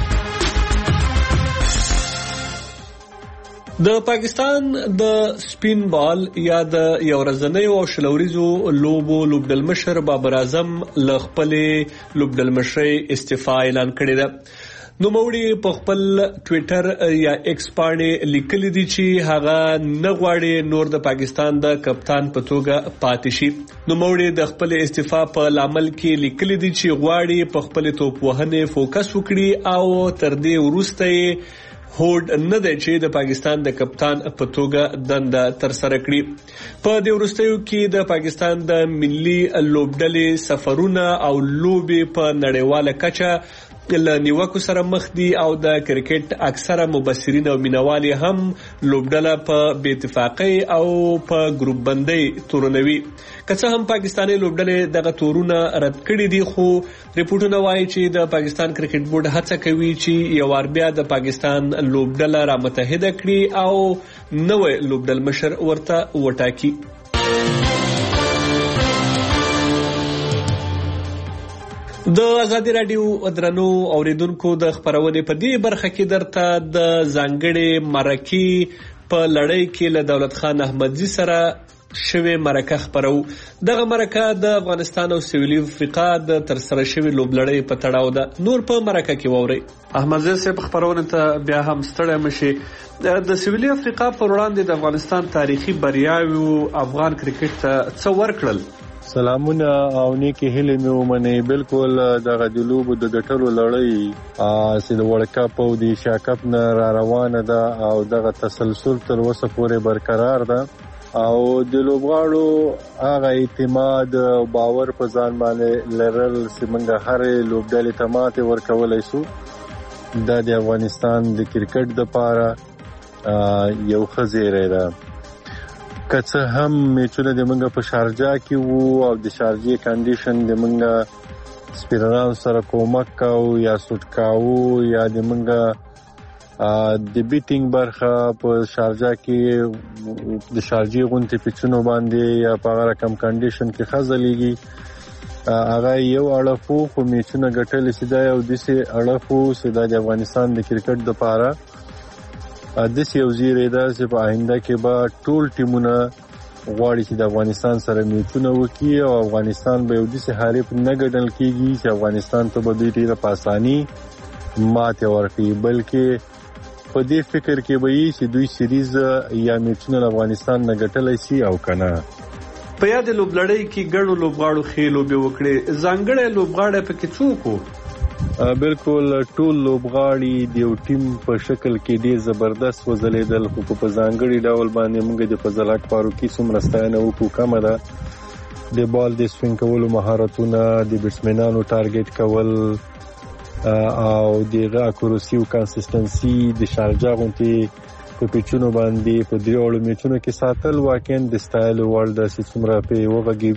د پاکستان د سپین بال یا د یو ورځنیو او شلوریزو لوبو لوبډلمشر بابر اعظم له خپلې لوبډلمشرۍ استعفا اعلان کړې ده. نوموړي په خپل ټویټر یا ایکس باندې لیکلي دي چې هغه نه غواړي نور د پاکستان د کپتان په توګه پاتې شي. نوموړي د خپل استعفا په لامل کې لیکلي دي چې غواړي په خپل توپ وهنې فوکس وکړي او تر دې وروسته هوډ نه دی چې د پاکستان د کپتان په توګه دنده تر سره کړي. په دې وروستیو کې د پاکستان د ملي لوبډلې سفرونه او لوبې په نړیواله کچه له نیوکو سره مخ دي او د کرکټ اکثره مبصرین او مینوالي هم لوبډله په بې اتفاقۍ او په ګروپ بندۍ تورنوي. که څه هم پاکستاني لوبډلې دغه تورونه رد کړي دي، خو ریپورتونه وایي چې د پاکستان کرکټ بورډ هڅه کوي چې یو وار بیا د پاکستان لوبډله را متحده کړي او نوې لوبډلمشر ورته وټاکي. د آزادي رادیو درنو اوریدونکو د خبرونې په دې برخه کې درته د ځانګړي مرکې په لړۍ کې له دولت خان احمدزي سره شوی مرکه خبرو. دغه مرکه د افغانستان او سویلي افریقا د ترسره شوی لوبلړۍ په تړاو ده. نور په مرکه کې ووري. احمدزي صاحب خبرونه ته بیا هم ستړی مشي. د سویلي افریقا پر وړاندې د افغانستان تاریخي بریاوي افغان کرکټ ته څه ورکړل؟ سلامونه او نیکی هیلې مې ومنئ. بالکل دغه د لوبو د ګټلو لړۍ چې د ورلډ کپ او د ایشیا کپ نه را روانه ده او دغه تسلسل تر اوسه پورې برقرار ده او د لوبغاړو هغه اعتماد او باور په ځان باندې لرل چې موږ هرې لوبډلې ته ماتې ورکولی شو. دا د افغانستان د کرکټ دپاره یو ښه زیری ده. که څه هم میچونه د موږ په شارجه کې وو او د شارجې کنډیشن د موږ سپینرانو سره کومک کاو یا سوټ کاو یا د موږ د بیټینګ برخه په شارجه کې د شارجې غونډې پیچونو باندې یا په هغه رقم کنډیشن کې خزلېږي هغه یو اړخ وو، خو میچونه ګټلې چې دا یو داسې اړخ وو چې دا د افغانستان د کرکټ دپاره داسې یو زیری ده چې په آینده کې به ټول ټیمونه غواړي چې د افغانستان سره میچونه وکړي او افغانستان به یو داسې حریف نه ګڼل کېږي چې افغانستان ته به دوی ډېره په اساني ماتې ورکړي، بلکې په دې فکر کې به وي چې دوی سیریز یا میچونه له افغانستان نه ګټلی شي او که نه. په یاد لوبلړۍ کې ګڼو لوبغاړو ښې لوبې وکړې. ځانګړی لوبغاړی پکې څوک و؟ بالکل ټول لوبغاړي د یو ټیم په شکل کې ډېر زبردست وځلېدل، خو په ځانګړي ډول باندې موږ د فضل حق فاروقي څومره ستاینه وکړو کمه ده. د بال د سوینګ کولو مهارتونه، د بیټسمنانو ټارګټ کول او د اکوروسي او کنسسټنسي د شارجه غونډې په پیچونو باندې په دریوړو میچونو کې ساتل واقعا د ستایلو وړ ده چې څومره پرې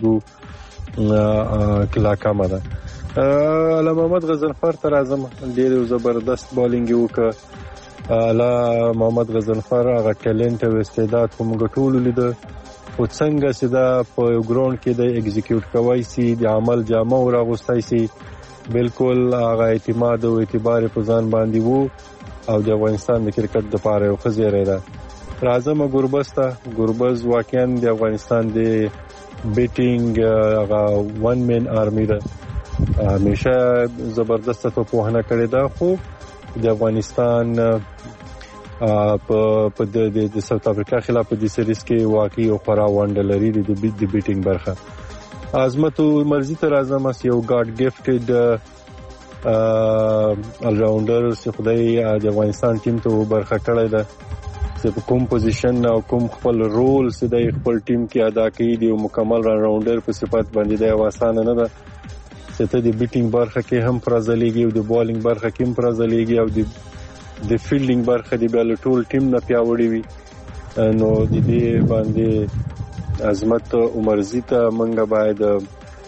وغږېږو کلا کمه ده. علامه محمد غضنفر ته راځم. ډېر زبردست بالینګ یې وکړه. علامه محمد غضنفر هغه ټیلنټ او استعداد خو موږ ټولو لیده، خو څنګه چې دا په یو ګراوند کې د ایګزیکیوټ کوی سي، د عمل جامه وراغوستی سي، بالکل هغه اعتماد او اعتبار په ځان باندې وو او د افغانستان د کرکټ دپاره یو ښه زیری ده. راځم ګربز ته. ګربز واقعا د افغانستان د بیټینګ هغه ون مین آرمي ده، همیشه زبردست توپوهنه کړې ده، خو د افغانستان په د ساوث افریقا خلاف په دې سریز کې واقعي او خورا ونډه لري د بیټینګ برخه. عظمت مرزي ته راځم. یو ګاډ ګفټډ الراونډر چې خدای د افغانستان ټیم ته برخه کړی ده، چې په کوم پوزیشن او کوم خپل رول چې د خپل ټیم کې ادا کوي، د مکمل راونډر په صفت باندې د آسان نه ده چې ته د بیټینګ برخه کې هم پرځلېږي او د بالینګ برخه کې هم پرځلېږي او د فیلډینګ برخه د بیا ټول ټیم نه پیاوړی وي. نو د دې باندې عظمت عمرزي ته موږ باید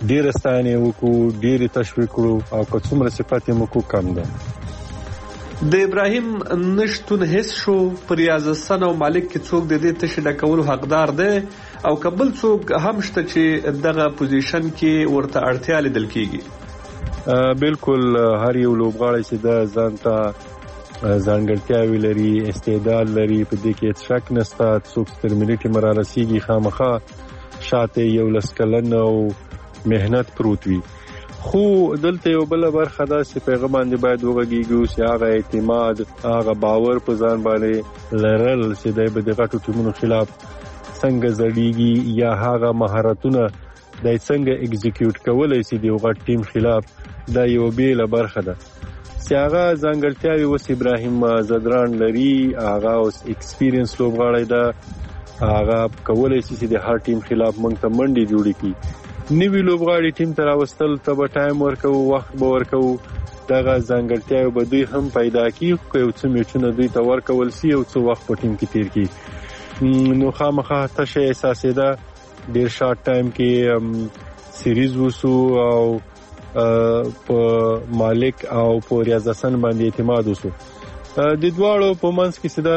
ډېر ستاینې وکړو، ډېر تشویق کړو او که څومره صفات یې وکړو کم ده. د ابراهیم نشتون هیڅ شو پر ریاض حسن او مالک کې څوک د دې تشه ډکولو حقدار دی او کبل څوک هم شته چې دغه پوزیشن کې ورته اړتیا لیدل کیږي؟ بالکل هر یو لوبغاړی چې د ځان ته ځانګړتیاوې لري، استعداد لري، په دې کې شک نشته. څوک سترمنیټي مرا رسیږي خامخا شاته یو لس کلن او مهنت پروت وي. خو دلته یو بل برخه ده چې پیغام باندې باید وغږیږو چې هغه اعتماد، هغه باور په ځان باندې لرل چې د غټو ټیمونو خلاف څنګه زړیږي یا هغه مهارتونه د څنګه اگزیکیوټ کولای شي د غټ ټیم خلاف، دا یو بیل برخه ده چې هغه ځانګړتیاوې اوس ابراهیم زدران لري. هغه اوس ایکسپیرینس لوبغاړی ده، هغه کولای شي چې د هر ټیم خلاف موږ ته منډې جوړې کړي. نوی لوبغاړي ټیم ته راوستل ته به ټایم ورکوو، وخت به ورکوو، دغه ځانګړتیاوې به دوی هم پیدا کړي. خو یو څه میچونه دوی ته ورکول شي، یو څه وخت په ټیم کې تیر کړي، نو خامخا تشه احساسېده. ډېر شارټ ټایم کې سیریز وسو او په مالک او په ریاض حسن باندې اعتماد وسو. د دواړو په منځ کې سده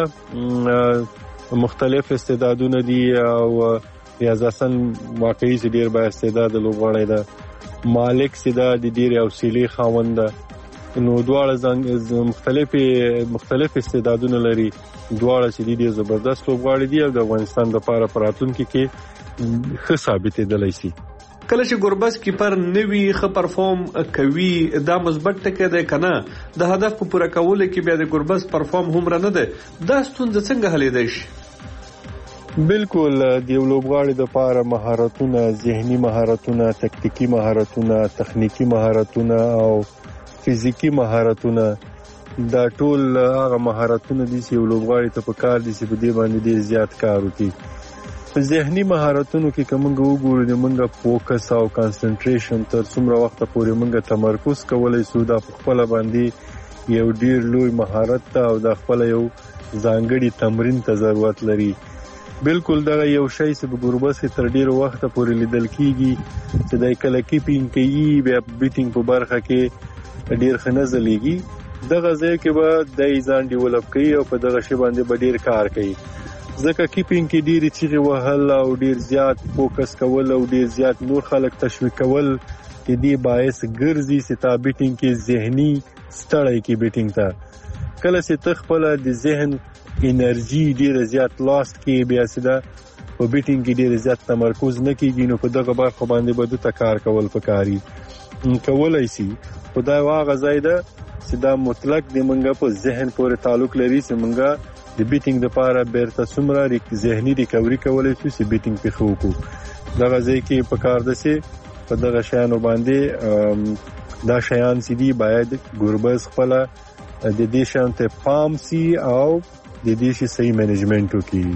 مختلف استعدادونه دي او ریاض حسن واقعي چې ډېر با استعداد لوبغاړی ده، مالک سده د ډېر حوصلې خاوند ده. نو دواړه مختلف استعدادونه لري، دواړه چې ډېر زبردست لوبغاړي دي او د افغانستان لپاره په راتلونکي کې ښه ثابتېدلی شي. کله چې ګربز کیپر نوی ښه پرفارم کوي دا مثبت ټکی دی که نه؟ د هدف په پوره کولو کې بیا د ګربز پرفارم هومره نه دی، دا ستونزه څنګه حلیدی شي؟ بالکل د یو لوبغاړي دپاره مهارتونه، ذهني مهارتونه، تکتیکي مهارتونه، تخنیکي مهارتونه او فزیکي مهارتونه، دا ټول هغه مهارتونه دي چې یو لوبغاړي ته پکار دي چې په دې باندې ډېر زیات کار وکړي. په ذهني مهارتونو کې که موږ وګورو د موږ فوکس او کانسنټریشن تر څومره وخته پورې موږ تمرکز کولی شو، دا په خپله باندې یو ډېر لوی مهارت ده او دا خپله یو ځانګړي تمرین ته ضرورت لري. بالکل دغه یو شی چې په ګوربز کې تر ډېرو وخته پورې لیدل کېږي چې دی کله کیپینګ کوي، بیا بیټینګ په برخه کې ډېر ښه نه ځلیږي. دغه ځای کې به دی ځان ډیولپ کوي او په دغه شی باندې به ډېر کار کوي، ځکه کیپینګ کې ډېرې چیغې وهل او ډېر زیات فوکس کول او ډېر زیات نور خلک تشویق کول د دې باعث ګرځي چې تا بیټینګ کې ذهني ستړی کې بیټینګ ته. کله چې ته خپله د ذهن انرژي ډېره زیات لاست کې بیا سده په بیټینګ کې ډېر زیات تمرکز نه کېږي، نو په دغه برخو باندې به دته کار کول پکاري. کولی شي خو دا یو هغه ځای ده چې دا مطلق د منګه په ذهن پورې تعلق لري چې منګه د بیټینګ لپاره بیرته څومره ذهني ریکوري کولی شو چې بیټینګ پې ښه وکړو. دغه ځای کې پکار ده چې په دغه شیانو باندې دا شیان چې دي باید ګوربز خپله د دې شیانو ته پام سي او د دې شي صحیح مینجمنټ وکړي.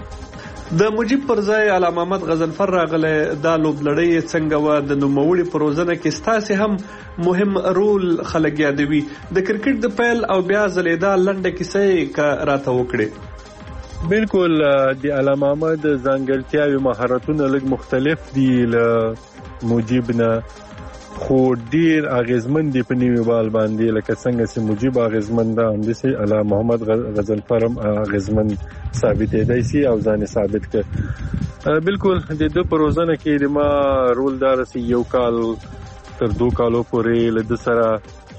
د مجیب پر ځای علامه محمد غضنفر راغلی، دا لوبلړۍ څنګه وه؟ د نوموړي په روزنه کې ستاسې هم مهم رول خلک یادوي. د کرکټ د پیل او بیا ځلېدا لنډه کیسه یې که راته وکړې؟ بالکل د علامه محمد ځانګړتیاوې مهارتونه لږ مختلف دي له مجیب نه، خو ډیر اغیزمن دي په نیمه بال باندې، لکه څنګه چې مجیب اغیزمن ده همداسې علامه محمد غضنفر هم اغیزمن ثابتېدی شي او ځان ثابت کړ. بالکل د ده په روزنه کې د ما رول دا رسي یو کال تر 2 کالو پورې له ده سره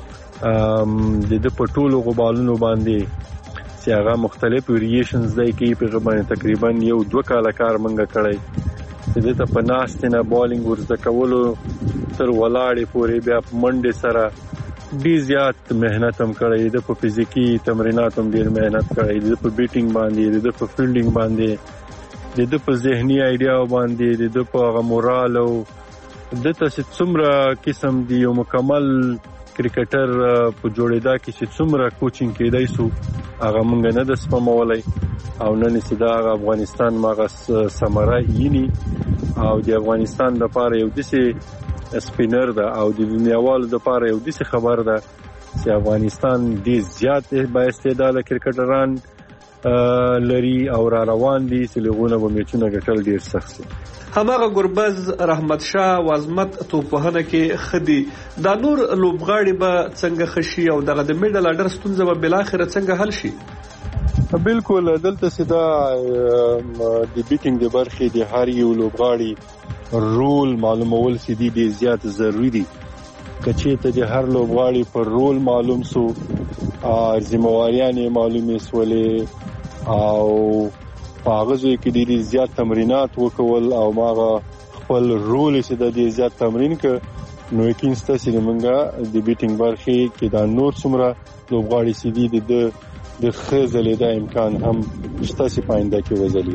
د ده په ټولو غبالونو باندې چې هغه مختلف ویریشنز دی کوي په هغه باندې تقریبا 1-2 کاله کار منګه کړی. د ده ته په ناستې نه بالینګ ورزده کولو تر ولاړې پورې بیا په منډې سره ډېر زیات محنت هم کړی، د په فزیکي تمرینات هم ډېر محنت کړی، د په بیټینګ باندې، د په فیلډینګ باندې، د په ذهني آیډیاو باندې، د په هغه مورال او د ته چې څومره قسم دی یو مکمل کرکټر په جوړېدا کې چې څومره کوچینګ کېدی سو هغه مونږ نه د سپمولی او نن چې دا افغانستان ماغه ثمره یینی او د افغانستان لپاره یو داسې سپینر ده او د دنیاوالو لپاره یو داسې خبر ده چې افغانستان ډېر زیات با استعداده کرکټران لري او را روان دي چې لغونه به میچونه ګټل ډېر سخت دي. هماغه ګربز رحمت شاه وازمت توپوهنه کې خدي دا نور لوبغاړي به څنګه خشي او دغه د میډل اډر ستونزه به بل اخر څنګه حل شي؟ بالکل دلته سدا د بیټینګ د برخې د هر یو لوبغاړي رول معلومول سدي ډیر زیات ضروری دي. کچې ته د هر لوبغاړي پر رول معلوم سو ذمہواریاں معلومې سولې او پاغزوي کې ډیر زیات تمرینات وکول او ماغه خپل رول سدا ډیر زیات تمرین ک نو یقین ستاسو موږ د بیټینګ برخې کې دا نور څومره لوبغاړي سدي د خزلې دا امکان هم ستاسو پاینده کې وزلي.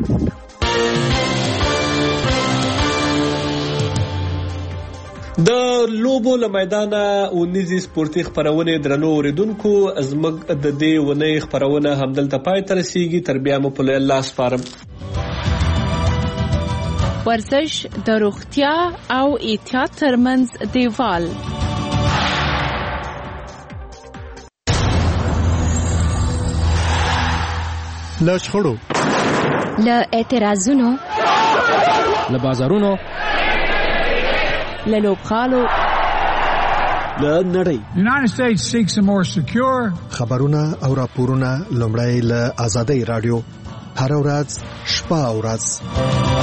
د لوبو له میدانه ونیزي سپورتي خبرونه درنو اوریدونکو زموږ د دې ونې خبرونه همدلته پای ته رسیږي. تر بیا مو په الله سپارم. ورزش د روغتیا او احتیاط ترمنځ دیوال. له شخړو، له اعتراضونو، له بازارونو، له لوبغالو، له نړۍ. United States seeks a more secure. خبرونه او راپورونه لومړی له آزادۍ رادیو هر ورځ شپه او ورځ